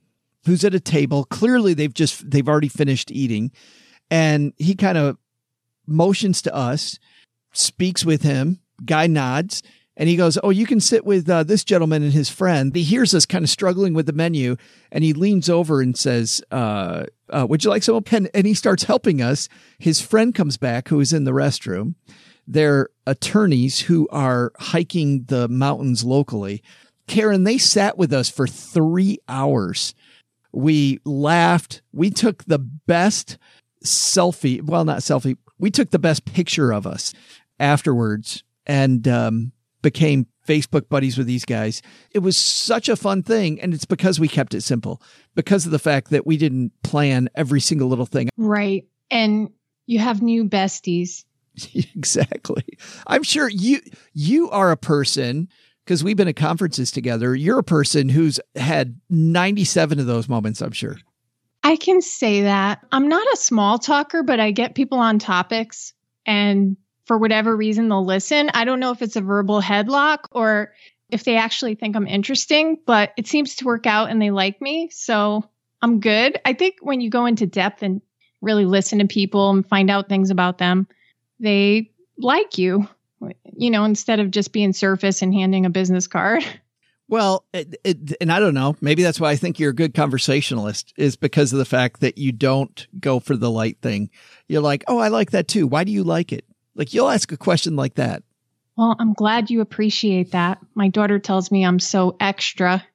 who's at a table. Clearly they've already finished eating, and he kind of motions to us, speaks with him. Guy nods, and he goes, "Oh, you can sit with this gentleman and his friend." He hears us kind of struggling with the menu, and he leans over and says, "Would you like some pen?" And he starts helping us. His friend comes back, who is in the restroom. They're attorneys who are hiking the mountains locally. Karen, they sat with us for 3 hours. We laughed. We took the best selfie. Well, not selfie. We took the best picture of us afterwards and became Facebook buddies with these guys. It was such a fun thing. And it's because we kept it simple, because of the fact that we didn't plan every single little thing. Right. And you have new besties. Exactly. I'm sure you are a person, because we've been at conferences together. You're a person who's had 97 of those moments, I'm sure. I can say that. I'm not a small talker, but I get people on topics, and for whatever reason, they'll listen. I don't know if it's a verbal headlock or if they actually think I'm interesting, but it seems to work out and they like me. So I'm good. I think when you go into depth and really listen to people and find out things about them, they like you, instead of just being surface and handing a business card. Well, and I don't know, maybe that's why I think you're a good conversationalist, is because of the fact that you don't go for the light thing. You're like, "Oh, I like that too. Why do you like it?" Like, you'll ask a question like that. Well, I'm glad you appreciate that. My daughter tells me I'm so extra.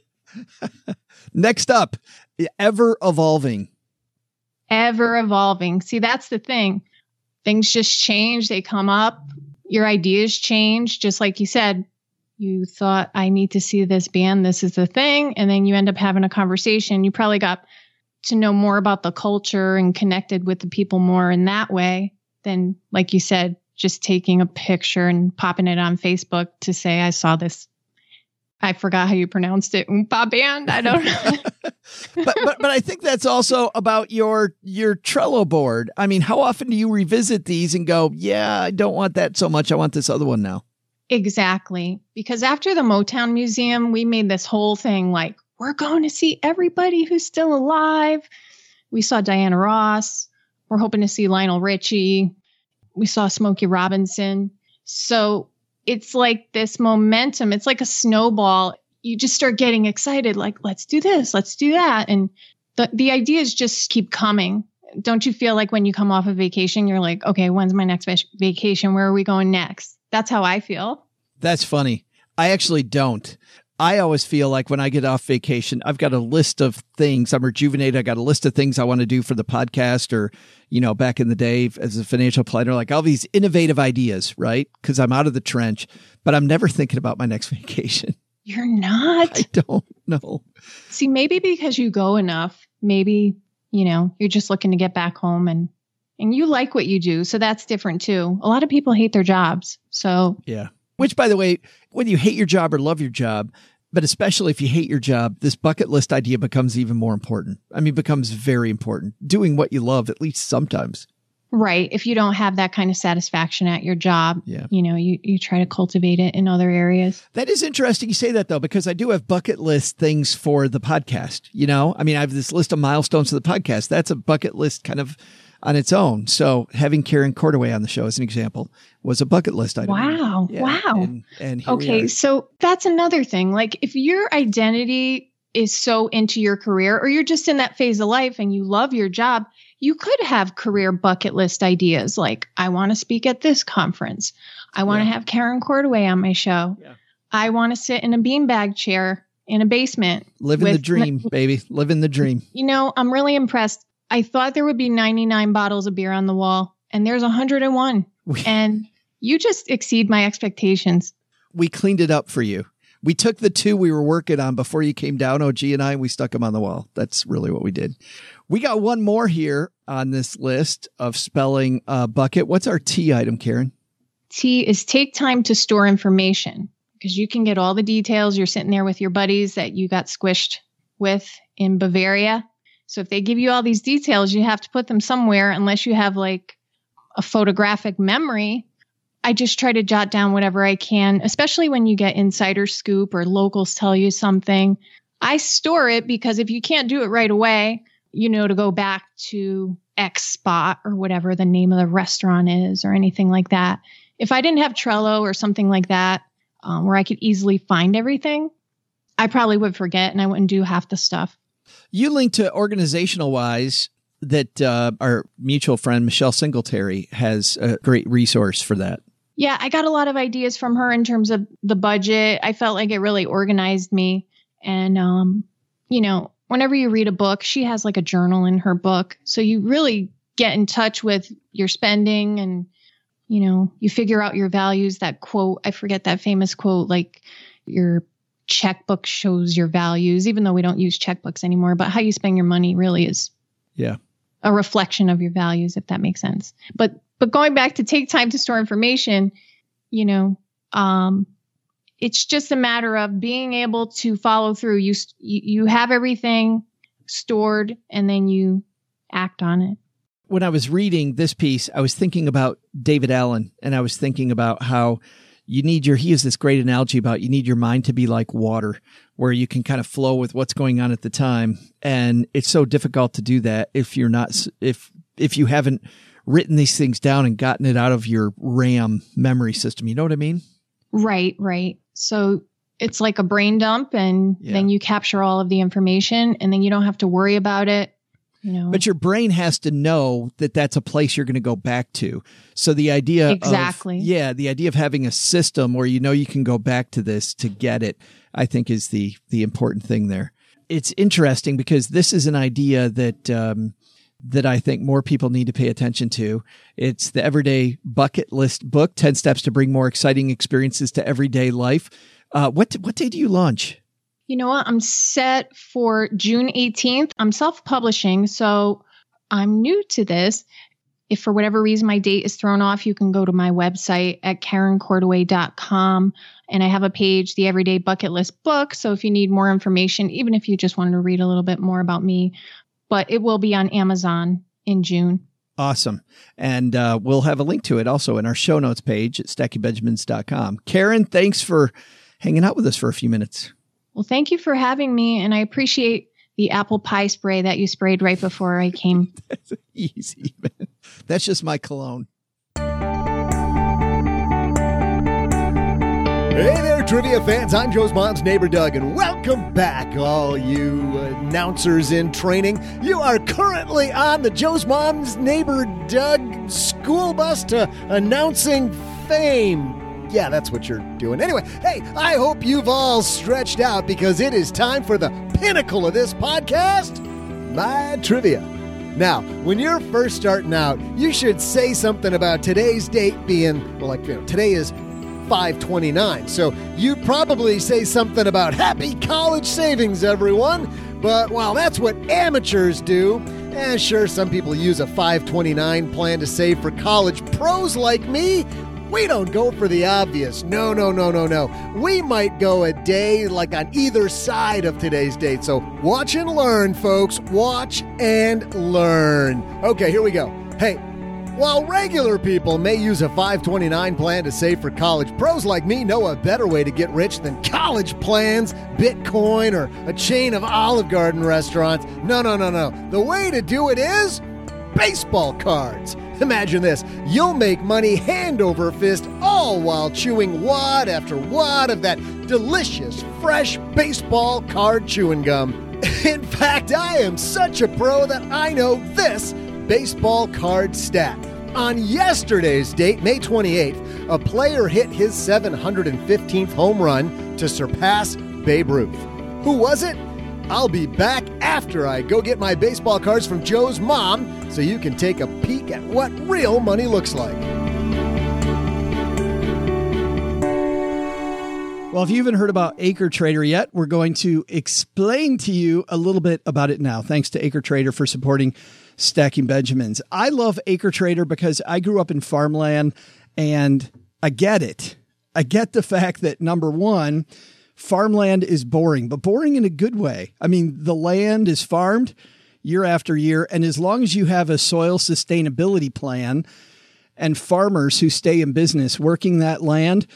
Next up, ever evolving. Ever evolving. See, that's the thing. Things just change. They come up. Your ideas change. Just like you said, you thought, I need to see this band. This is the thing. And then you end up having a conversation. You probably got to know more about the culture and connected with the people more in that way than, like you said, just taking a picture and popping it on Facebook to say, I saw this. I forgot how you pronounced it. Oompa band. I don't know. but I think that's also about your Trello board. I mean, how often do you revisit these and go, yeah, I don't want that so much. I want this other one now. Exactly. Because after the Motown Museum, we made this whole thing like, we're going to see everybody who's still alive. We saw Diana Ross. We're hoping to see Lionel Richie. We saw Smokey Robinson. So it's like this momentum. It's like a snowball. You just start getting excited, like, let's do this, let's do that. And the ideas just keep coming. Don't you feel like when you come off a vacation, you're like, okay, when's my next vacation? Where are we going next? That's how I feel. That's funny. I actually don't. I always feel like when I get off vacation, I've got a list of things. I'm rejuvenated. I got a list of things I want to do for the podcast, or, back in the day as a financial planner, like all these innovative ideas, right? Because I'm out of the trench, but I'm never thinking about my next vacation. You're not? I don't know. See, maybe because you go enough, maybe, you're just looking to get back home and you like what you do. So that's different too. A lot of people hate their jobs. So yeah. Which, by the way, when you hate your job or love your job, but especially if you hate your job, this bucket list idea becomes even more important. I mean, becomes very important. Doing what you love, at least sometimes. Right. If you don't have that kind of satisfaction at your job, you try to cultivate it in other areas. That is interesting you say that, though, because I do have bucket list things for the podcast. I mean, I have this list of milestones for the podcast. That's a bucket list kind of on its own. So having Karen Cordaway on the show as an example was a bucket list item. Wow. Yeah. Wow. And okay. So that's another thing. Like if your identity is so into your career, or you're just in that phase of life and you love your job, you could have career bucket list ideas. Like, I want to speak at this conference. I want to have Karen Cordaway on my show. Yeah. I want to sit in a beanbag chair in a basement. Living the dream, baby. Living the dream. I'm really impressed. I thought there would be 99 bottles of beer on the wall, and there's 101. And you just exceed my expectations. We cleaned it up for you. We took the 2 we were working on before you came down, OG and I, and we stuck them on the wall. That's really what we did. We got one more here on this list of spelling bucket. What's our T item, Karen? T is take time to store information, because you can get all the details. You're sitting there with your buddies that you got squished with in Bavaria. So if they give you all these details, you have to put them somewhere unless you have like a photographic memory. I just try to jot down whatever I can, especially when you get insider scoop or locals tell you something. I store it because if you can't do it right away, to go back to X spot or whatever the name of the restaurant is or anything like that. If I didn't have Trello or something like that, where I could easily find everything, I probably would forget and I wouldn't do half the stuff. You linked to Organizational Wise that our mutual friend, Michelle Singletary, has a great resource for that. Yeah, I got a lot of ideas from her in terms of the budget. I felt like it really organized me. And, whenever you read a book, she has like a journal in her book. So you really get in touch with your spending and, you figure out your values. That quote, I forget that famous quote, like your checkbook shows your values, even though we don't use checkbooks anymore. But how you spend your money really is a reflection of your values, if that makes sense. But going back to take time to store information, it's just a matter of being able to follow through. You have everything stored and then you act on it. When I was reading this piece, I was thinking about David Allen, and I was thinking about how he has this great analogy about you need your mind to be like water, where you can kind of flow with what's going on at the time. And it's so difficult to do that if you haven't written these things down and gotten it out of your RAM memory system. You know what I mean? Right. So it's like a brain dump, and then you capture all of the information and then you don't have to worry about it. But your brain has to know that that's a place you're going to go back to. So the idea the idea of having a system where you can go back to this to get it, I think is the important thing there. It's interesting because this is an idea that I think more people need to pay attention to. It's the Everyday Bucket List book, 10 Steps to Bring More Exciting Experiences to Everyday Life. What day do you launch? You know what? I'm set for June 18th. I'm self-publishing, so I'm new to this. If for whatever reason my date is thrown off, you can go to my website at KarenCordaway.com, and I have a page, the Everyday Bucket List book. So if you need more information, even if you just wanted to read a little bit more about me, but it will be on Amazon in June. Awesome. And we'll have a link to it also in our show notes page at StackyBenjamins.com. Karen, thanks for hanging out with us for a few minutes. Well, thank you for having me, and I appreciate the apple pie spray that you sprayed right before I came. That's easy, man. That's just my cologne. Hey there, trivia fans. I'm Joe's mom's neighbor, Doug, and welcome back, all you announcers in training. You are currently on the Joe's mom's neighbor, Doug school bus to announcing fame. Yeah, that's what you're doing. Anyway, hey, I hope you've all stretched out because it is time for the pinnacle of this podcast, my trivia. Now, when you're first starting out, you should say something about today's date being, today is 5/29. So you'd probably say something about happy college savings, everyone. But, well, that's what amateurs do. Sure, some people use a 5/29 plan to save for college. Pros like me, we don't go for the obvious. No. We might go a day like on either side of today's date. So watch and learn, folks. Watch and learn. Okay, here we go. Hey, while regular people may use a 5/29 plan to save for college, pros like me know a better way to get rich than college plans, Bitcoin, or a chain of Olive Garden restaurants. No. The way to do it is baseball cards. Imagine this. You'll make money hand over fist, all while chewing wad after wad of that delicious, fresh baseball card chewing gum. In fact, I am such a pro that I know this baseball card stat. On yesterday's date, May 28th, a player hit his 715th home run to surpass Babe Ruth. Who was it? I'll be back after I go get my baseball cards from Joe's mom so you can take a peek at what real money looks like. Well, if you haven't heard about Acre Trader yet, we're going to explain to you a little bit about it now. Thanks to Acre Trader for supporting Stacking Benjamins. I love Acre Trader because I grew up in farmland and I get it. I get the fact that, number one, farmland is boring, but boring in a good way. I mean, the land is farmed year after year, and as long as you have a soil sustainability plan and farmers who stay in business working that land,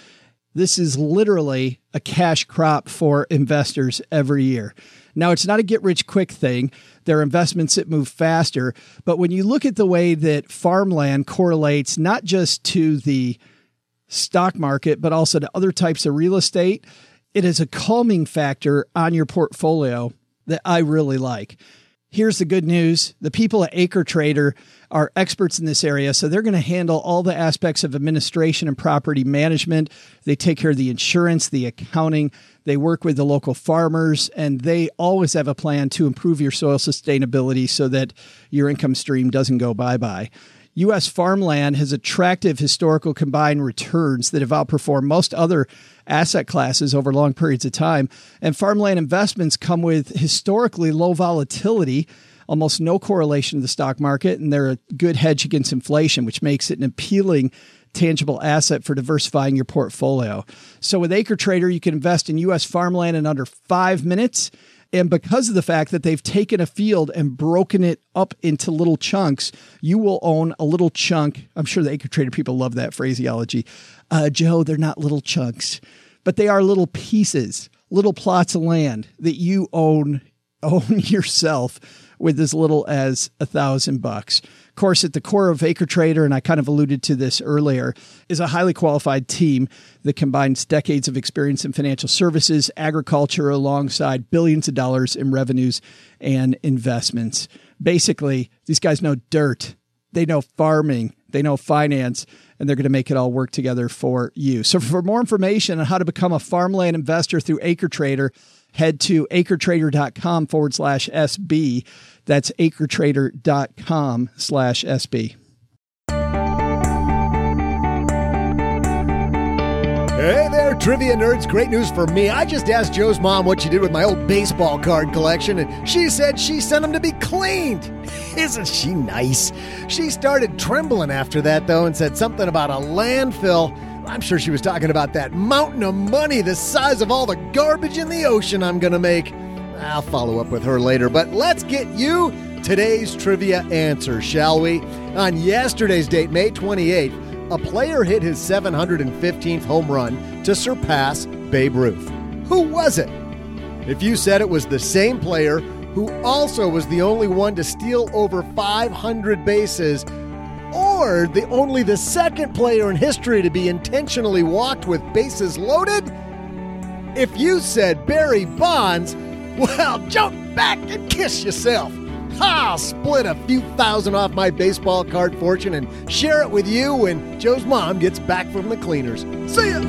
This is literally a cash crop for investors every year. Now, it's not a get-rich-quick thing. There are investments that move faster. But when you look at the way that farmland correlates not just to the stock market, but also to other types of real estate, it is a calming factor on your portfolio that I really like. Here's the good news. The people at Acre Trader are experts in this area, so they're going to handle all the aspects of administration and property management. They take care of the insurance, the accounting. They work with the local farmers, and they always have a plan to improve your soil sustainability so that your income stream doesn't go bye-bye. U.S. farmland has attractive historical combined returns that have outperformed most other asset classes over long periods of time. And farmland investments come with historically low volatility, almost no correlation to the stock market, and they're a good hedge against inflation, which makes it an appealing tangible asset for diversifying your portfolio. So with Acre Trader, you can invest in U.S. farmland in under 5 minutes. And because of the fact that they've taken a field and broken it up into little chunks, you will own a little chunk. I'm sure the Acre Trader people love that phraseology. Joe, they're not little chunks, but they are little pieces, little plots of land that you own yourself with as little as $1,000. Of course, at the core of Acre Trader, and I kind of alluded to this earlier, is a highly qualified team that combines decades of experience in financial services, agriculture, alongside billions of dollars in revenues and investments. Basically, these guys know dirt. They know farming. They know finance, and they're going to make it all work together for you. So for more information on how to become a farmland investor through Acre Trader, head to acretrader.com/SB. That's acretrader.com/SB. Hey there, trivia nerds. Great news for me. I just asked Joe's mom what she did with my old baseball card collection, and she said she sent them to be cleaned. Isn't she nice? She started trembling after that, though, and said something about a landfill. I'm sure she was talking about that mountain of money the size of all the garbage in the ocean I'm going to make. I'll follow up with her later, but let's get you today's trivia answer, shall we? On yesterday's date, May 28th, a player hit his 715th home run to surpass Babe Ruth. Who was it? If you said it was the same player who also was the only one to steal over 500 bases, or only the second player in history to be intentionally walked with bases loaded? If you said Barry Bonds, well, jump back and kiss yourself. I'll split a few thousand off my baseball card fortune and share it with you when Joe's mom gets back from the cleaners. See ya!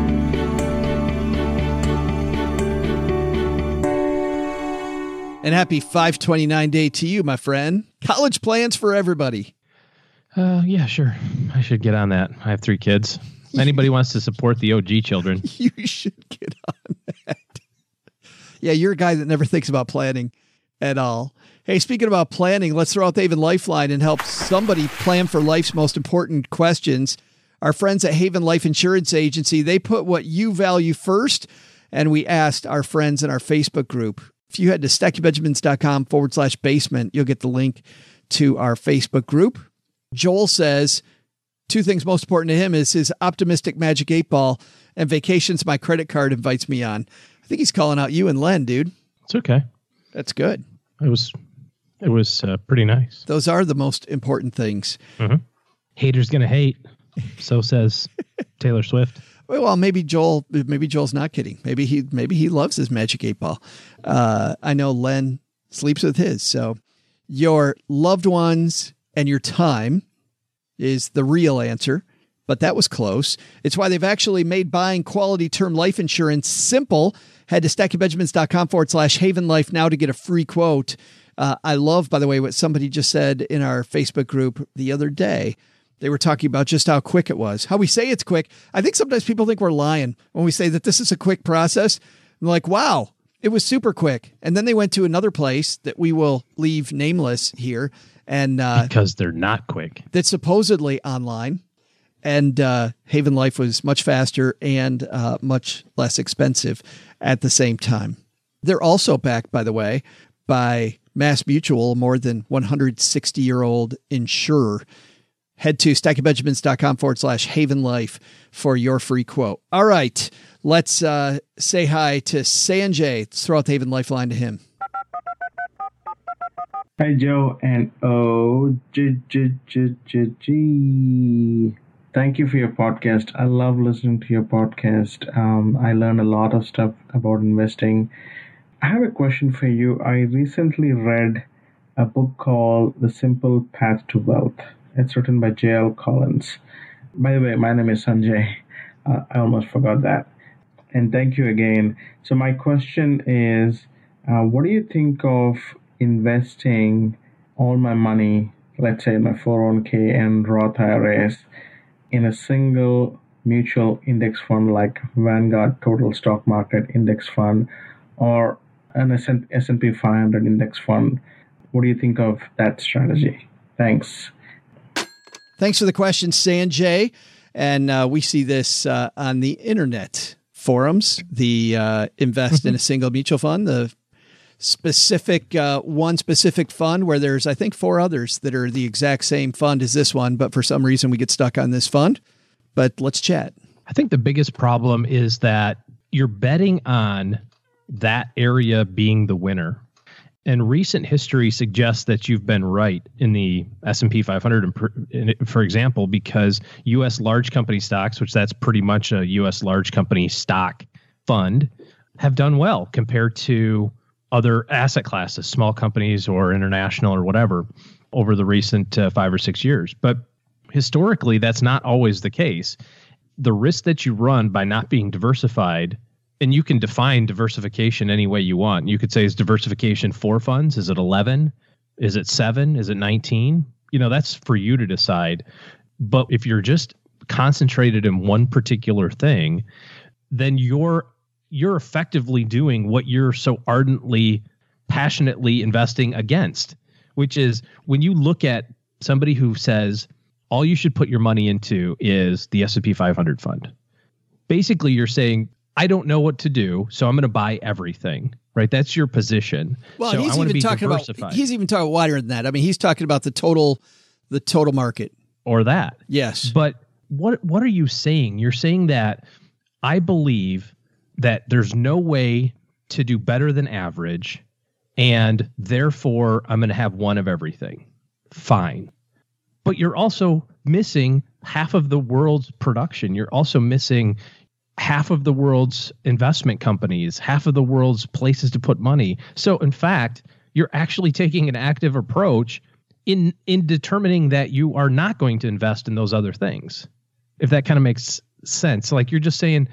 And happy 529 day to you, my friend. College plans for everybody. Yeah, sure. I should get on that. I have 3 kids. Anybody wants to support the OG children? You should get on that. Yeah, you're a guy that never thinks about planning at all. Hey, speaking about planning, let's throw out the Haven Lifeline and help somebody plan for life's most important questions. Our friends at Haven Life Insurance Agency, they put what you value first, and we asked our friends in our Facebook group. If you head to stackybenjamins.com/basement, you'll get the link to our Facebook group. Joel says 2 things most important to him is his optimistic Magic 8 Ball and vacations my credit card invites me on. I think he's calling out you and Len, dude. It's okay. That's good. It was pretty nice. Those are the most important things. Mm-hmm. Haters gonna hate. So says Taylor Swift. Well, maybe Joel's not kidding. Maybe he loves his Magic 8 Ball. I know Len sleeps with his. So your loved ones and your time is the real answer, but that was close. It's why they've actually made buying quality term life insurance simple. Head to stackybenjamins.com/Haven Life now to get a free quote. I love, by the way, what somebody just said in our Facebook group the other day. They were talking about just how quick it was, how we say it's quick. I think sometimes people think we're lying when we say that this is a quick process. I'm like, wow, it was super quick. And then they went to another place that we will leave nameless here. And because they're not quick. That's supposedly online. And Haven Life was much faster and much less expensive at the same time. They're also backed, by the way, by Mass Mutual, more than 160-year-old insurer. Head to stackingbenjamins.com/Haven Life for your free quote. All right, let's say hi to Sanjay. Let's throw out the Haven Lifeline to him. Hi, Joe and OGGGG. Thank you for your podcast. I love listening to your podcast. I learn a lot of stuff about investing. I have a question for you. I recently read a book called The Simple Path to Wealth. It's written by J.L. Collins. By the way, my name is Sanjay. I almost forgot that. And thank you again. So my question is, what do you think of investing all my money, let's say my 401k and Roth IRAs, in a single mutual index fund like Vanguard Total Stock Market Index Fund or an S&P 500 index fund? What do you think of that strategy? Thanks. Thanks for the question, Sanjay. And we see this on the internet forums, the invest in a single mutual fund, the specific one specific fund where there's, I think, 4 others that are the exact same fund as this one. But for some reason, we get stuck on this fund. But let's chat. I think the biggest problem is that you're betting on that area being the winner. And recent history suggests that you've been right in the S&P 500, for example, because U.S. large company stocks, which that's pretty much a U.S. large company stock fund, have done well compared to other asset classes, small companies or international or whatever, over the recent 5 or 6 years. But historically, that's not always the case. The risk that you run by not being diversified, and you can define diversification any way you want. You could say, is diversification 4 funds? Is it 11? Is it 7? Is it 19? That's for you to decide. But if you're just concentrated in one particular thing, then you're effectively doing what you're so ardently, passionately investing against, which is when you look at somebody who says, all you should put your money into is the S&P 500 fund. Basically, you're saying, I don't know what to do, so I'm going to buy everything, right? That's your position. Well, so he's even talking about wider than that. I mean, he's talking about the total market. Or that. Yes. But what are you saying? You're saying that I believe that there's no way to do better than average, and therefore I'm going to have one of everything. Fine. But you're also missing half of the world's production. You're also missing half of the world's investment companies, half of the world's places to put money. So in fact, you're actually taking an active approach in determining that you are not going to invest in those other things. If that kind of makes sense. Like you're just saying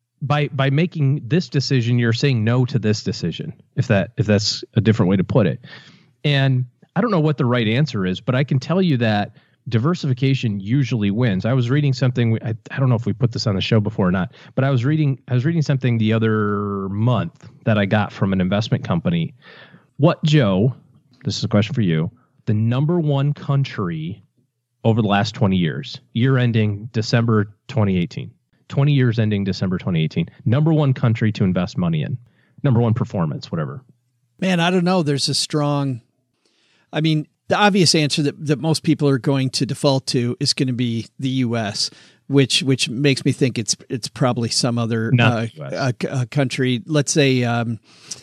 by making this decision, you're saying no to this decision, if that's a different way to put it. And I don't know what the right answer is, but I can tell you that diversification usually wins. I was reading something. I don't know if we put this on the show before or not, but I was reading something the other month that I got from an investment company. What, Joe, this is a question for you, the number one country over the last 20 years, year ending December 2018, 20 years ending December 2018, number one country to invest money in, number one performance, whatever. Man, I don't know. There's a strong, the obvious answer that most people are going to default to is going to be the U.S., which makes me think it's probably some other country. Let's say one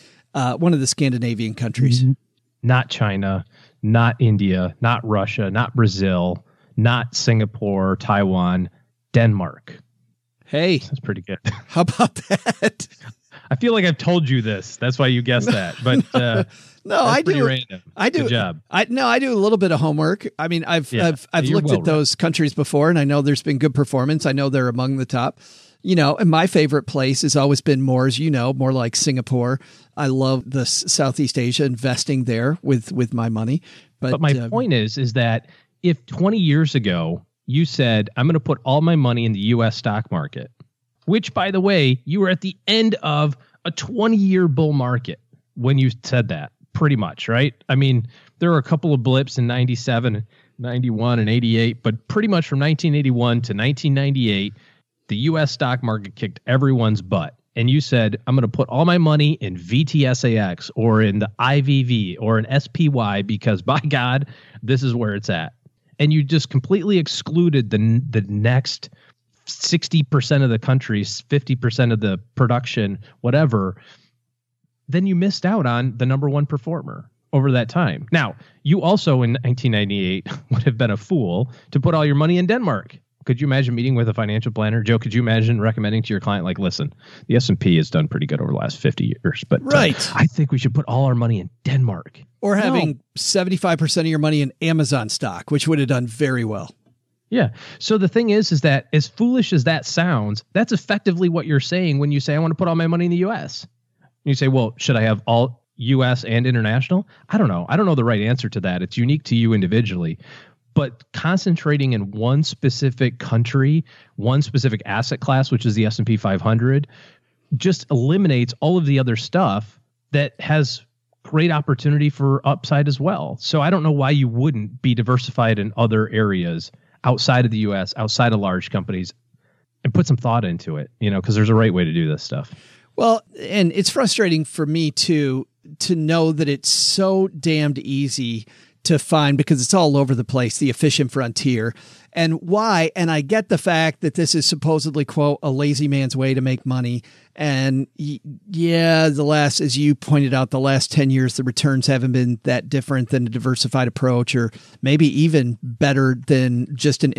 of the Scandinavian countries. Not China, not India, not Russia, not Brazil, not Singapore, Taiwan, Denmark. Hey, that's pretty good. How about that? I feel like I've told you this. That's why you guessed that. But no, I do. Random. I do. Good job. I do a little bit of homework. I mean, I've looked at those countries before, and I know there's been good performance. I know they're among the top. And my favorite place has always been more like Singapore. I love the Southeast Asia, investing there with my money. But my point is that if 20 years ago you said, I'm going to put all my money in the U.S. stock market, which, by the way, you were at the end of a 20-year bull market when you said that, pretty much, right? I mean, there were a couple of blips in 97, 91, and 88, but pretty much from 1981 to 1998, the U.S. stock market kicked everyone's butt. And you said, I'm going to put all my money in VTSAX or in the IVV or in SPY because, by God, this is where it's at. and you just completely excluded the next 60% of the countries, 50% of the production, whatever, then you missed out on the number one performer over that time. Now, you also in 1998 would have been a fool to put all your money in Denmark. Could you imagine meeting with a financial planner? Joe, could you imagine recommending to your client, like, listen, the S&P has done pretty good over the last 50 years, but I think we should put all our money in Denmark. Or having 75% of your money in Amazon stock, which would have done very well. Yeah. So the thing is that as foolish as that sounds, that's effectively what you're saying when you say, I want to put all my money in the U.S. And you say, well, should I have all U.S. and international? I don't know. I don't know the right answer to that. It's unique to you individually. But concentrating in one specific country, one specific asset class, which is the S&P 500, just eliminates all of the other stuff that has great opportunity for upside as well. So I don't know why you wouldn't be diversified in other areas outside of the U.S., outside of large companies, and put some thought into it, because there's a right way to do this stuff. Well, and it's frustrating for me too, to know that it's so damned easy to find, because it's all over the place, the efficient frontier. And why? And I get the fact that this is supposedly, quote, a lazy man's way to make money. And yeah, as you pointed out, the last 10 years, the returns haven't been that different than a diversified approach, or maybe even better than just adding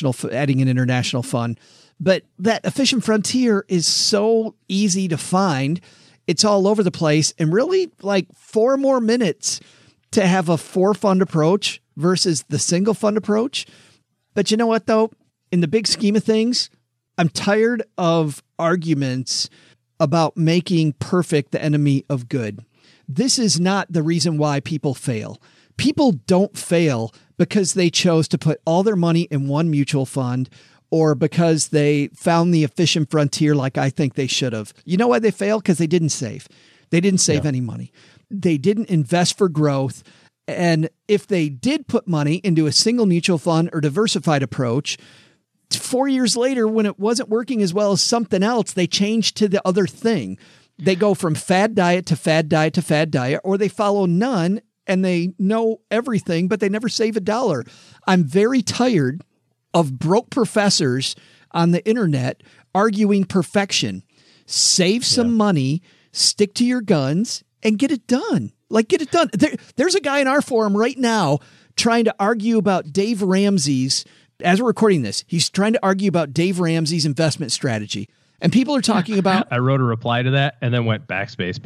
an international fund. But that efficient frontier is so easy to find. It's all over the place. And really, like 4 more minutes to have a 4-fund approach versus the single fund approach. But you know what, though? In the big scheme of things, I'm tired of arguments about making perfect the enemy of good. This is not the reason why people fail. People don't fail because they chose to put all their money in one mutual fund, or because they found the efficient frontier like I think they should have. You know why they fail? Because they didn't save. They didn't save any money. They didn't invest for growth. And if they did put money into a single mutual fund or diversified approach, 4 years later, when it wasn't working as well as something else, they changed to the other thing. They go from fad diet to fad diet to fad diet, or they follow none and they know everything, but they never save a dollar. I'm very tired of broke professors on the internet arguing perfection. Save some money, stick to your guns, and get it done. Get it done. There's a guy in our forum right now trying to argue about Dave Ramsey's, as we're recording this, he's trying to argue about Dave Ramsey's investment strategy. And people are talking about... I wrote a reply to that and then went backspace,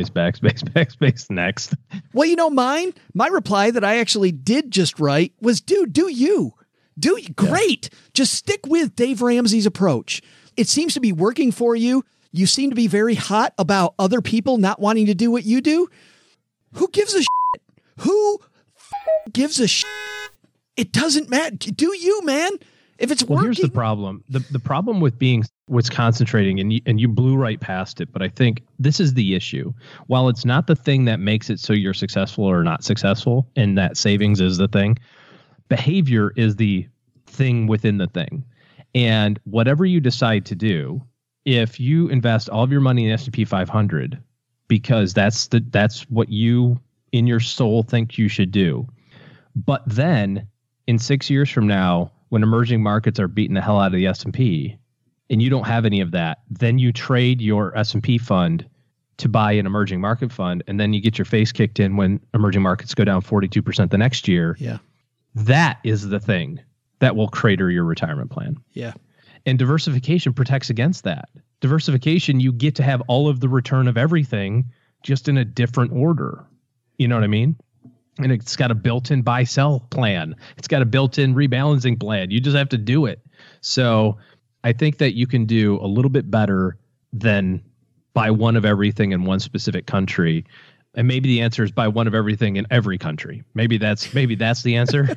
next. Well, my reply that I actually did just write was, dude, do you. Great. Just stick with Dave Ramsey's approach. It seems to be working for you. You seem to be very hot about other people not wanting to do what you do. Who gives a shit? Who gives a shit? It doesn't matter. Do you, man? If it's working. Here's the problem. The problem with what's concentrating, and you blew right past it, but I think this is the issue. While it's not the thing that makes it so you're successful or not successful, and that savings is the thing, behavior is the thing within the thing. And whatever you decide to do, if you invest all of your money in the S&P 500 because that's what you in your soul think you should do, but then in 6 years from now, when emerging markets are beating the hell out of the S&P and you don't have any of that, then you trade your S&P fund to buy an emerging market fund, and then you get your face kicked in when emerging markets go down 42% the next year. Yeah. That is the thing that will crater your retirement plan. Yeah. And diversification protects against that. Diversification, you get to have all of the return of everything just in a different order. You know what I mean? And it's got a built-in buy-sell plan. It's got a built-in rebalancing plan. You just have to do it. So I think that you can do a little bit better than buy one of everything in one specific country. And maybe the answer is buy one of everything in every country. Maybe that's the answer.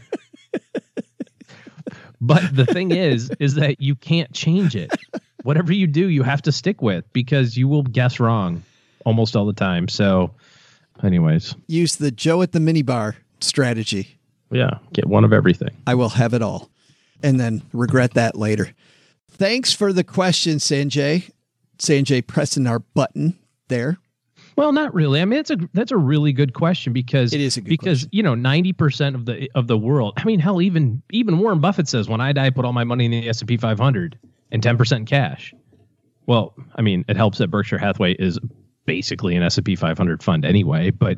But the thing is that you can't change it. Whatever you do, you have to stick with, because you will guess wrong almost all the time. So anyways. Use the Joe at the minibar strategy. Yeah. Get one of everything. I will have it all and then regret that later. Thanks for the question, Sanjay. Sanjay pressing our button there. Well, not really. I mean, that's a really good question because It is a good question. 90% of the world. I mean, hell, even Warren Buffett says, when I die, put all my money in the S&P 500 and 10% in cash. Well, I mean, it helps that Berkshire Hathaway is basically an S&P 500 fund anyway. But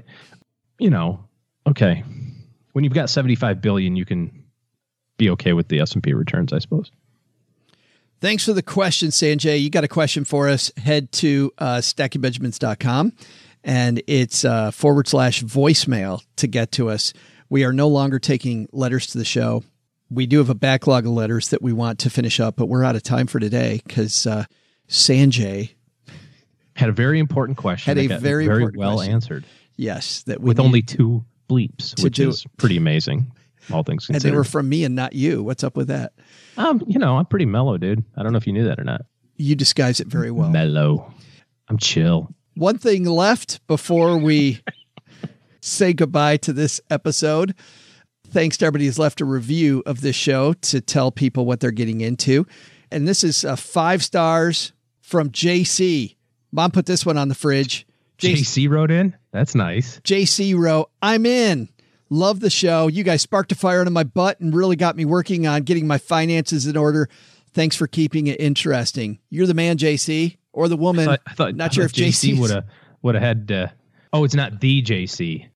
okay, when you've got 75 billion, you can be okay with the S&P returns, I suppose. Thanks for the question, Sanjay. You got a question for us? Head to stackingbenjamins.com and it's /voicemail to get to us. We are no longer taking letters to the show. We do have a backlog of letters that we want to finish up, but we're out of time for today because Sanjay had a very important question. Had a very important well question. answered. Yes, that with only 2 bleeps, which is pretty amazing. All things considered. And they were from me and not you. What's up with that? I'm pretty mellow, dude. I don't know if you knew that or not. You disguise it very well. Mellow. I'm chill. One thing left before we say goodbye to this episode. Thanks to everybody who's left a review of this show to tell people what they're getting into. And this is 5 stars from JC. Mom put this one on the fridge. JC wrote in? That's nice. JC wrote, I'm in. Love the show. You guys sparked a fire under my butt and really got me working on getting my finances in order. Thanks for keeping it interesting. You're the man, JC, or the woman. I thought not sure if JC would have had. It's not the JC.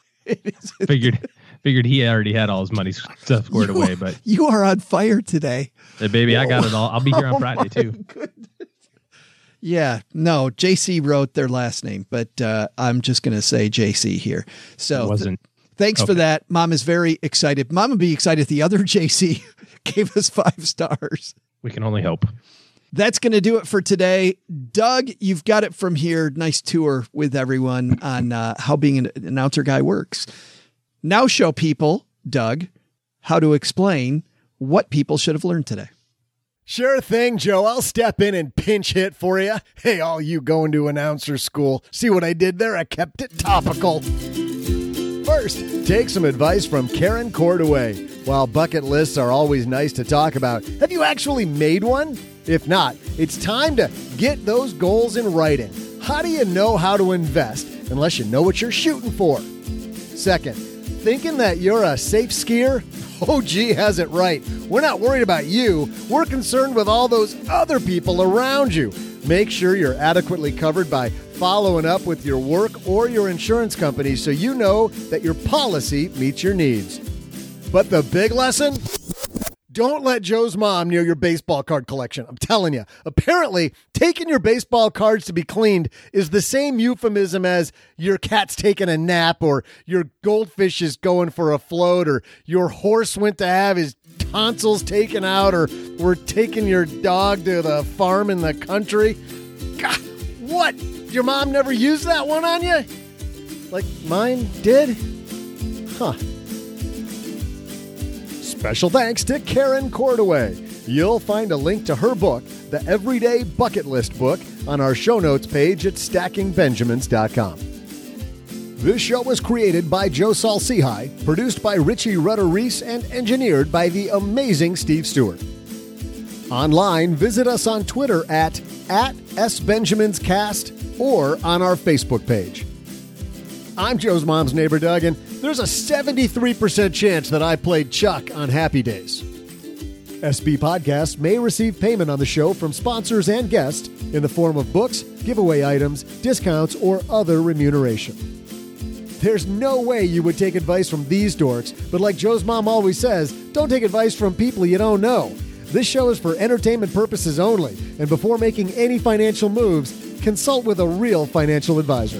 Figured he already had all his money stuff squared away. But you are on fire today. Hey, baby, I got it all. I'll be here on Friday too. Goodness. Yeah, no, JC wrote their last name, but I'm just going to say JC here. So thanks for that. Mom is very excited. Mom would be excited if the other JC gave us 5 stars. We can only hope. That's going to do it for today. Doug, you've got it from here. Nice tour with everyone on how being an announcer guy works. Now show people, Doug, how to explain what people should have learned today. Sure thing, Joe. I'll step in and pinch hit for you. Hey, all you going to announcer school. See what I did there? I kept it topical. First, take some advice from Karen Cordaway. While bucket lists are always nice to talk about, have you actually made one? If not, it's time to get those goals in writing. How do you know how to invest unless you know what you're shooting for? Second, thinking that you're a safe skier? OG has it right. We're not worried about you. We're concerned with all those other people around you. Make sure you're adequately covered by following up with your work or your insurance company so you know that your policy meets your needs. But the big lesson? Don't let Joe's mom near your baseball card collection. I'm telling you. Apparently, taking your baseball cards to be cleaned is the same euphemism as your cat's taking a nap or your goldfish is going for a float or your horse went to have his tonsils taken out or we're taking your dog to the farm in the country. God, what? Your mom never used that one on you? Like mine did? Huh. Special thanks to Karen Cordaway. You'll find a link to her book, The Everyday Bucket List Book, on our show notes page at stackingbenjamins.com. This show was created by Joe Saul-Sehy, produced by Richie Rutter-Reese, and engineered by the amazing Steve Stewart. Online, visit us on Twitter at @SBenjaminsCast or on our Facebook page. I'm Joe's mom's neighbor, Doug, and there's a 73% chance that I played Chuck on Happy Days. SB Podcasts may receive payment on the show from sponsors and guests in the form of books, giveaway items, discounts, or other remuneration. There's no way you would take advice from these dorks, but like Joe's mom always says, don't take advice from people you don't know. This show is for entertainment purposes only, and before making any financial moves, consult with a real financial advisor.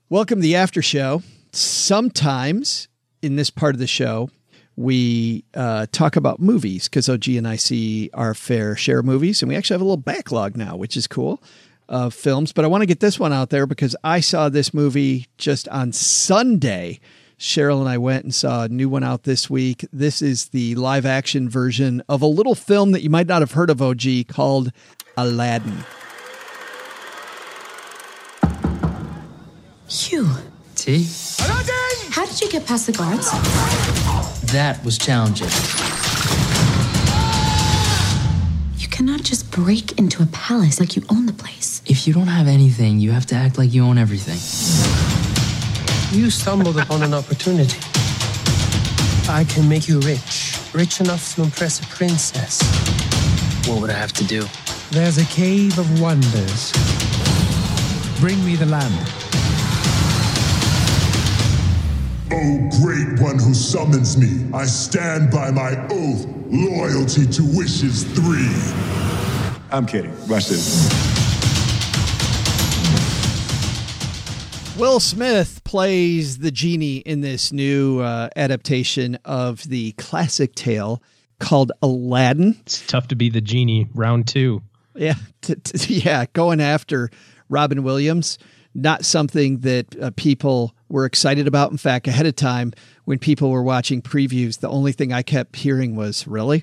Welcome to the after show. Sometimes in this part of the show, we talk about movies because OG and I see our fair share of movies, and we actually have a little backlog now, which is cool, of films. But I want to get this one out there because I saw this movie just on Sunday. Cheryl and I went and saw a new one out this week. This is the live action version of a little film that you might not have heard of, OG, called Aladdin. Hugh. T? Aladdin! How did you get past the guards? That was challenging. You cannot just break into a palace like you own the place. If you don't have anything, you have to act like you own everything. You stumbled upon an opportunity. I can make you rich. Rich enough to impress a princess. What would I have to do? There's a cave of wonders. Bring me the lamp. O great one who summons me, I stand by my oath, loyalty to wishes 3. I'm kidding. Watch this. Will Smith plays the genie in this new adaptation of the classic tale called Aladdin. It's tough to be the genie, round 2. Yeah, going after Robin Williams. Not something that people were excited about. In fact, ahead of time, when people were watching previews, the only thing I kept hearing was, really?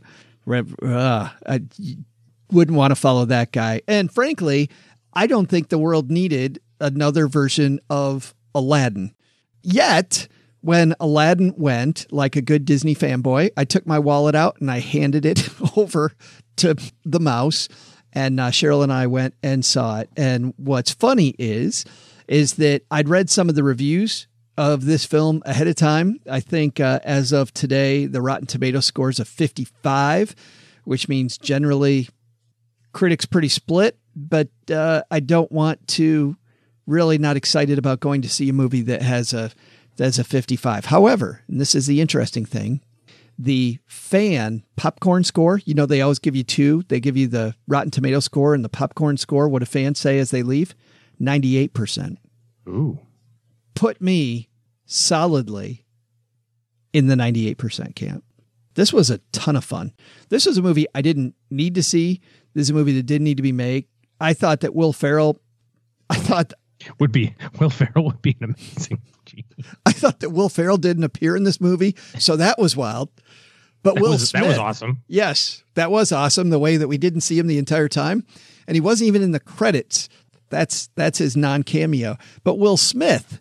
I wouldn't want to follow that guy. And frankly, I don't think the world needed another version of Aladdin. Yet, when Aladdin went, like a good Disney fanboy, I took my wallet out and I handed it over to the mouse. And Cheryl and I went and saw it. And what's funny is that I'd read some of the reviews of this film ahead of time. I think as of today, the Rotten Tomatoes score is a 55, which means generally critics pretty split. But I don't want to really not excited about going to see a movie that has a 55. However, and this is the interesting thing, the fan popcorn score, they always give you 2. They give you the Rotten Tomato score and the popcorn score. What do fans say as they leave? 98%. Ooh. Put me solidly in the 98% camp. This was a ton of fun. This was a movie I didn't need to see. This is a movie that didn't need to be made. I thought that Will Ferrell would be an amazing genie. I thought that Will Ferrell didn't appear in this movie, so that was wild. But Will Smith, that was awesome. Yes, that was awesome. The way that we didn't see him the entire time, and he wasn't even in the credits. That's his non-cameo. But Will Smith,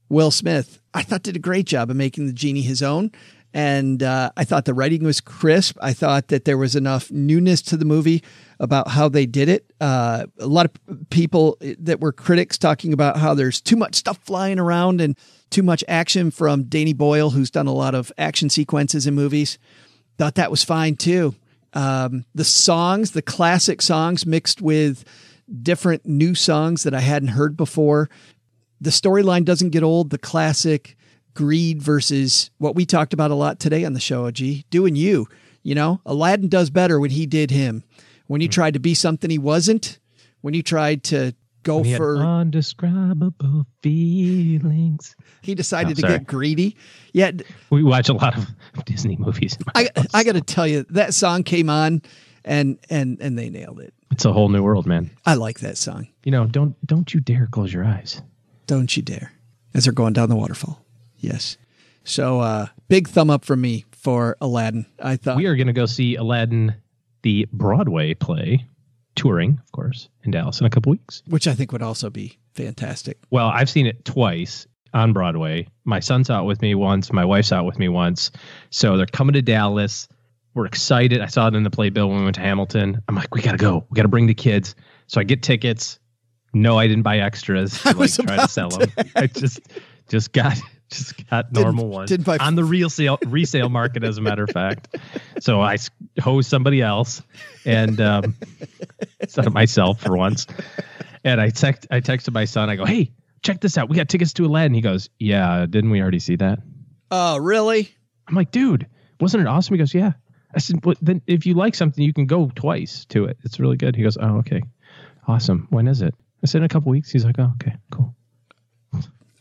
I thought did a great job of making the genie his own. And I thought the writing was crisp. I thought that there was enough newness to the movie about how they did it. A lot of people that were critics talking about how there's too much stuff flying around and too much action from Danny Boyle, who's done a lot of action sequences in movies. Thought that was fine too. The songs, the classic songs mixed with different new songs that I hadn't heard before. The storyline doesn't get old. The classic greed versus what we talked about a lot today on the show, OG, doing you. Aladdin does better when he did him. When he tried to be something he wasn't, when he tried to go for undescribable feelings, he decided to get greedy. Yeah. We watch a lot of Disney movies. I got to tell you, that song came on and they nailed it. It's a whole new world, man. I like that song. Don't you dare close your eyes. Don't you dare. As they're going down the waterfall. Yes. So big thumb up from me for Aladdin. I thought we are going to go see Aladdin, the Broadway play, touring, of course, in Dallas in a couple weeks. Which I think would also be fantastic. Well, I've seen it twice on Broadway. My son saw it with me once. My wife saw it with me once. So they're coming to Dallas. We're excited. I saw it in the playbill when we went to Hamilton. I'm like, we got to go. We got to bring the kids. So I get tickets. No, I didn't buy extras to try to sell them. I just got normal ones on the resale market, as a matter of fact. So I hosed somebody else and instead of myself for once. And I texted my son. I go, hey, check this out. We got tickets to Aladdin. He goes, yeah, didn't we already see that? Oh, really? I'm like, dude, wasn't it awesome? He goes, yeah. I said, well, then if you like something, you can go twice to it. It's really good. He goes, oh, okay. Awesome. When is it? I said, in a couple weeks. He's like, oh, okay, cool.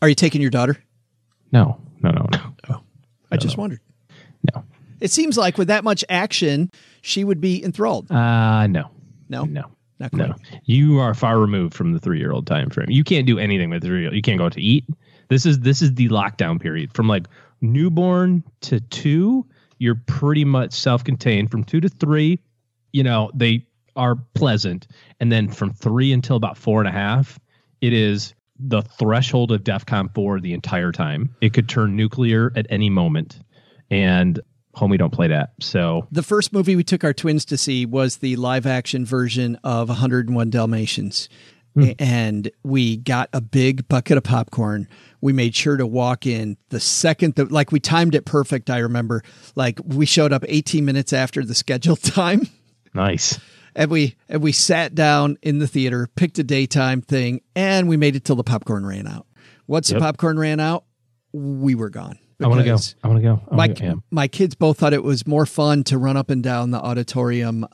Are you taking your daughter? No. Oh, I just wondered. No. It seems like with that much action, she would be enthralled. No. Not quite. No. You are far removed from the 3-year-old time frame. You can't do anything with 3-year-old. You can't go out to eat. This is the lockdown period. From like newborn to 2, you're pretty much self-contained. From 2 to 3, they are pleasant. And then from 3 until about 4.5, it is the threshold of DEFCON 4 the entire time. It could turn nuclear at any moment. And homie, don't play that. So the first movie we took our twins to see was the live action version of 101 Dalmatians. And we got a big bucket of popcorn. We made sure to walk in the second that, like, we timed it perfect. I remember, like, we showed up 18 minutes after the scheduled time. Nice. And we sat down in the theater, picked a daytime thing, and we made it till the popcorn ran out. Once the popcorn ran out, we were gone. I want to go. My kids both thought it was more fun to run up and down the auditorium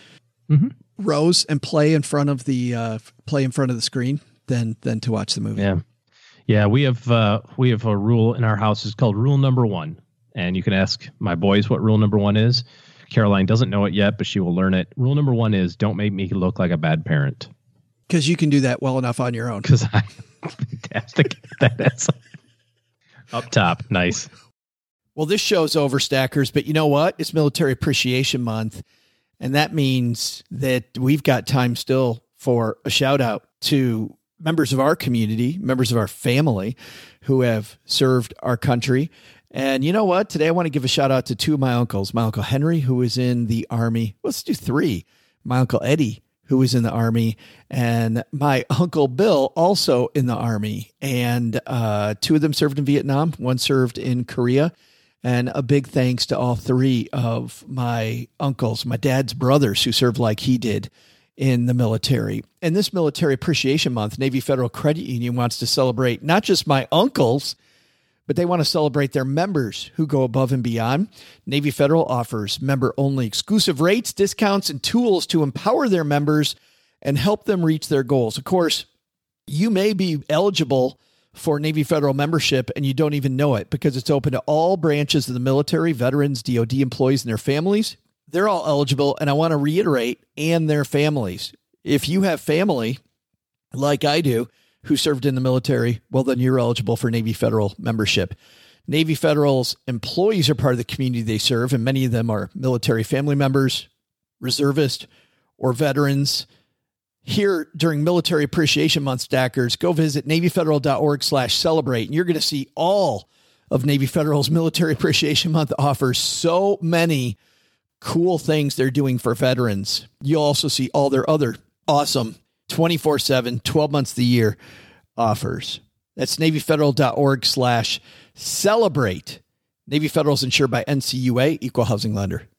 rows and play in front of the screen than to watch the movie. Yeah. We have a rule in our house. It's called Rule Number 1, and you can ask my boys what Rule Number 1 is. Caroline doesn't know it yet, but she will learn it. Rule number 1 is don't make me look like a bad parent. Because you can do that well enough on your own. Because I'm fantastic. That's up top. Nice. Well, this show's over, Stackers, but you know what? It's Military Appreciation Month, and that means that we've got time still for a shout out to members of our community, members of our family who have served our country. And you know what? Today I want to give a shout out to 2 of my uncles. My Uncle Henry, who was in the Army. Let's do 3. My Uncle Eddie, who was in the Army, and my Uncle Bill, also in the Army. And 2 of them served in Vietnam. 1 served in Korea. And a big thanks to all 3 of my uncles, my dad's brothers, who served like he did in the military. And this Military Appreciation Month, Navy Federal Credit Union wants to celebrate not just my uncles, but they want to celebrate their members who go above and beyond. Navy Federal offers member-only exclusive rates, discounts, and tools to empower their members and help them reach their goals. Of course, you may be eligible for Navy Federal membership and you don't even know it because it's open to all branches of the military, veterans, DOD employees, and their families. They're all eligible, and I want to reiterate, and their families. If you have family, like I do, who served in the military, well, then you're eligible for Navy Federal membership. Navy Federal's employees are part of the community they serve, and many of them are military family members, reservists, or veterans. Here during Military Appreciation Month, Stackers, go visit NavyFederal.org/celebrate, and you're going to see all of Navy Federal's Military Appreciation Month offers so many cool things they're doing for veterans. You'll also see all their other awesome 24/7, 12 months of the year offers. That's NavyFederal.org/celebrate. Navy Federal is insured by NCUA, Equal Housing Lender.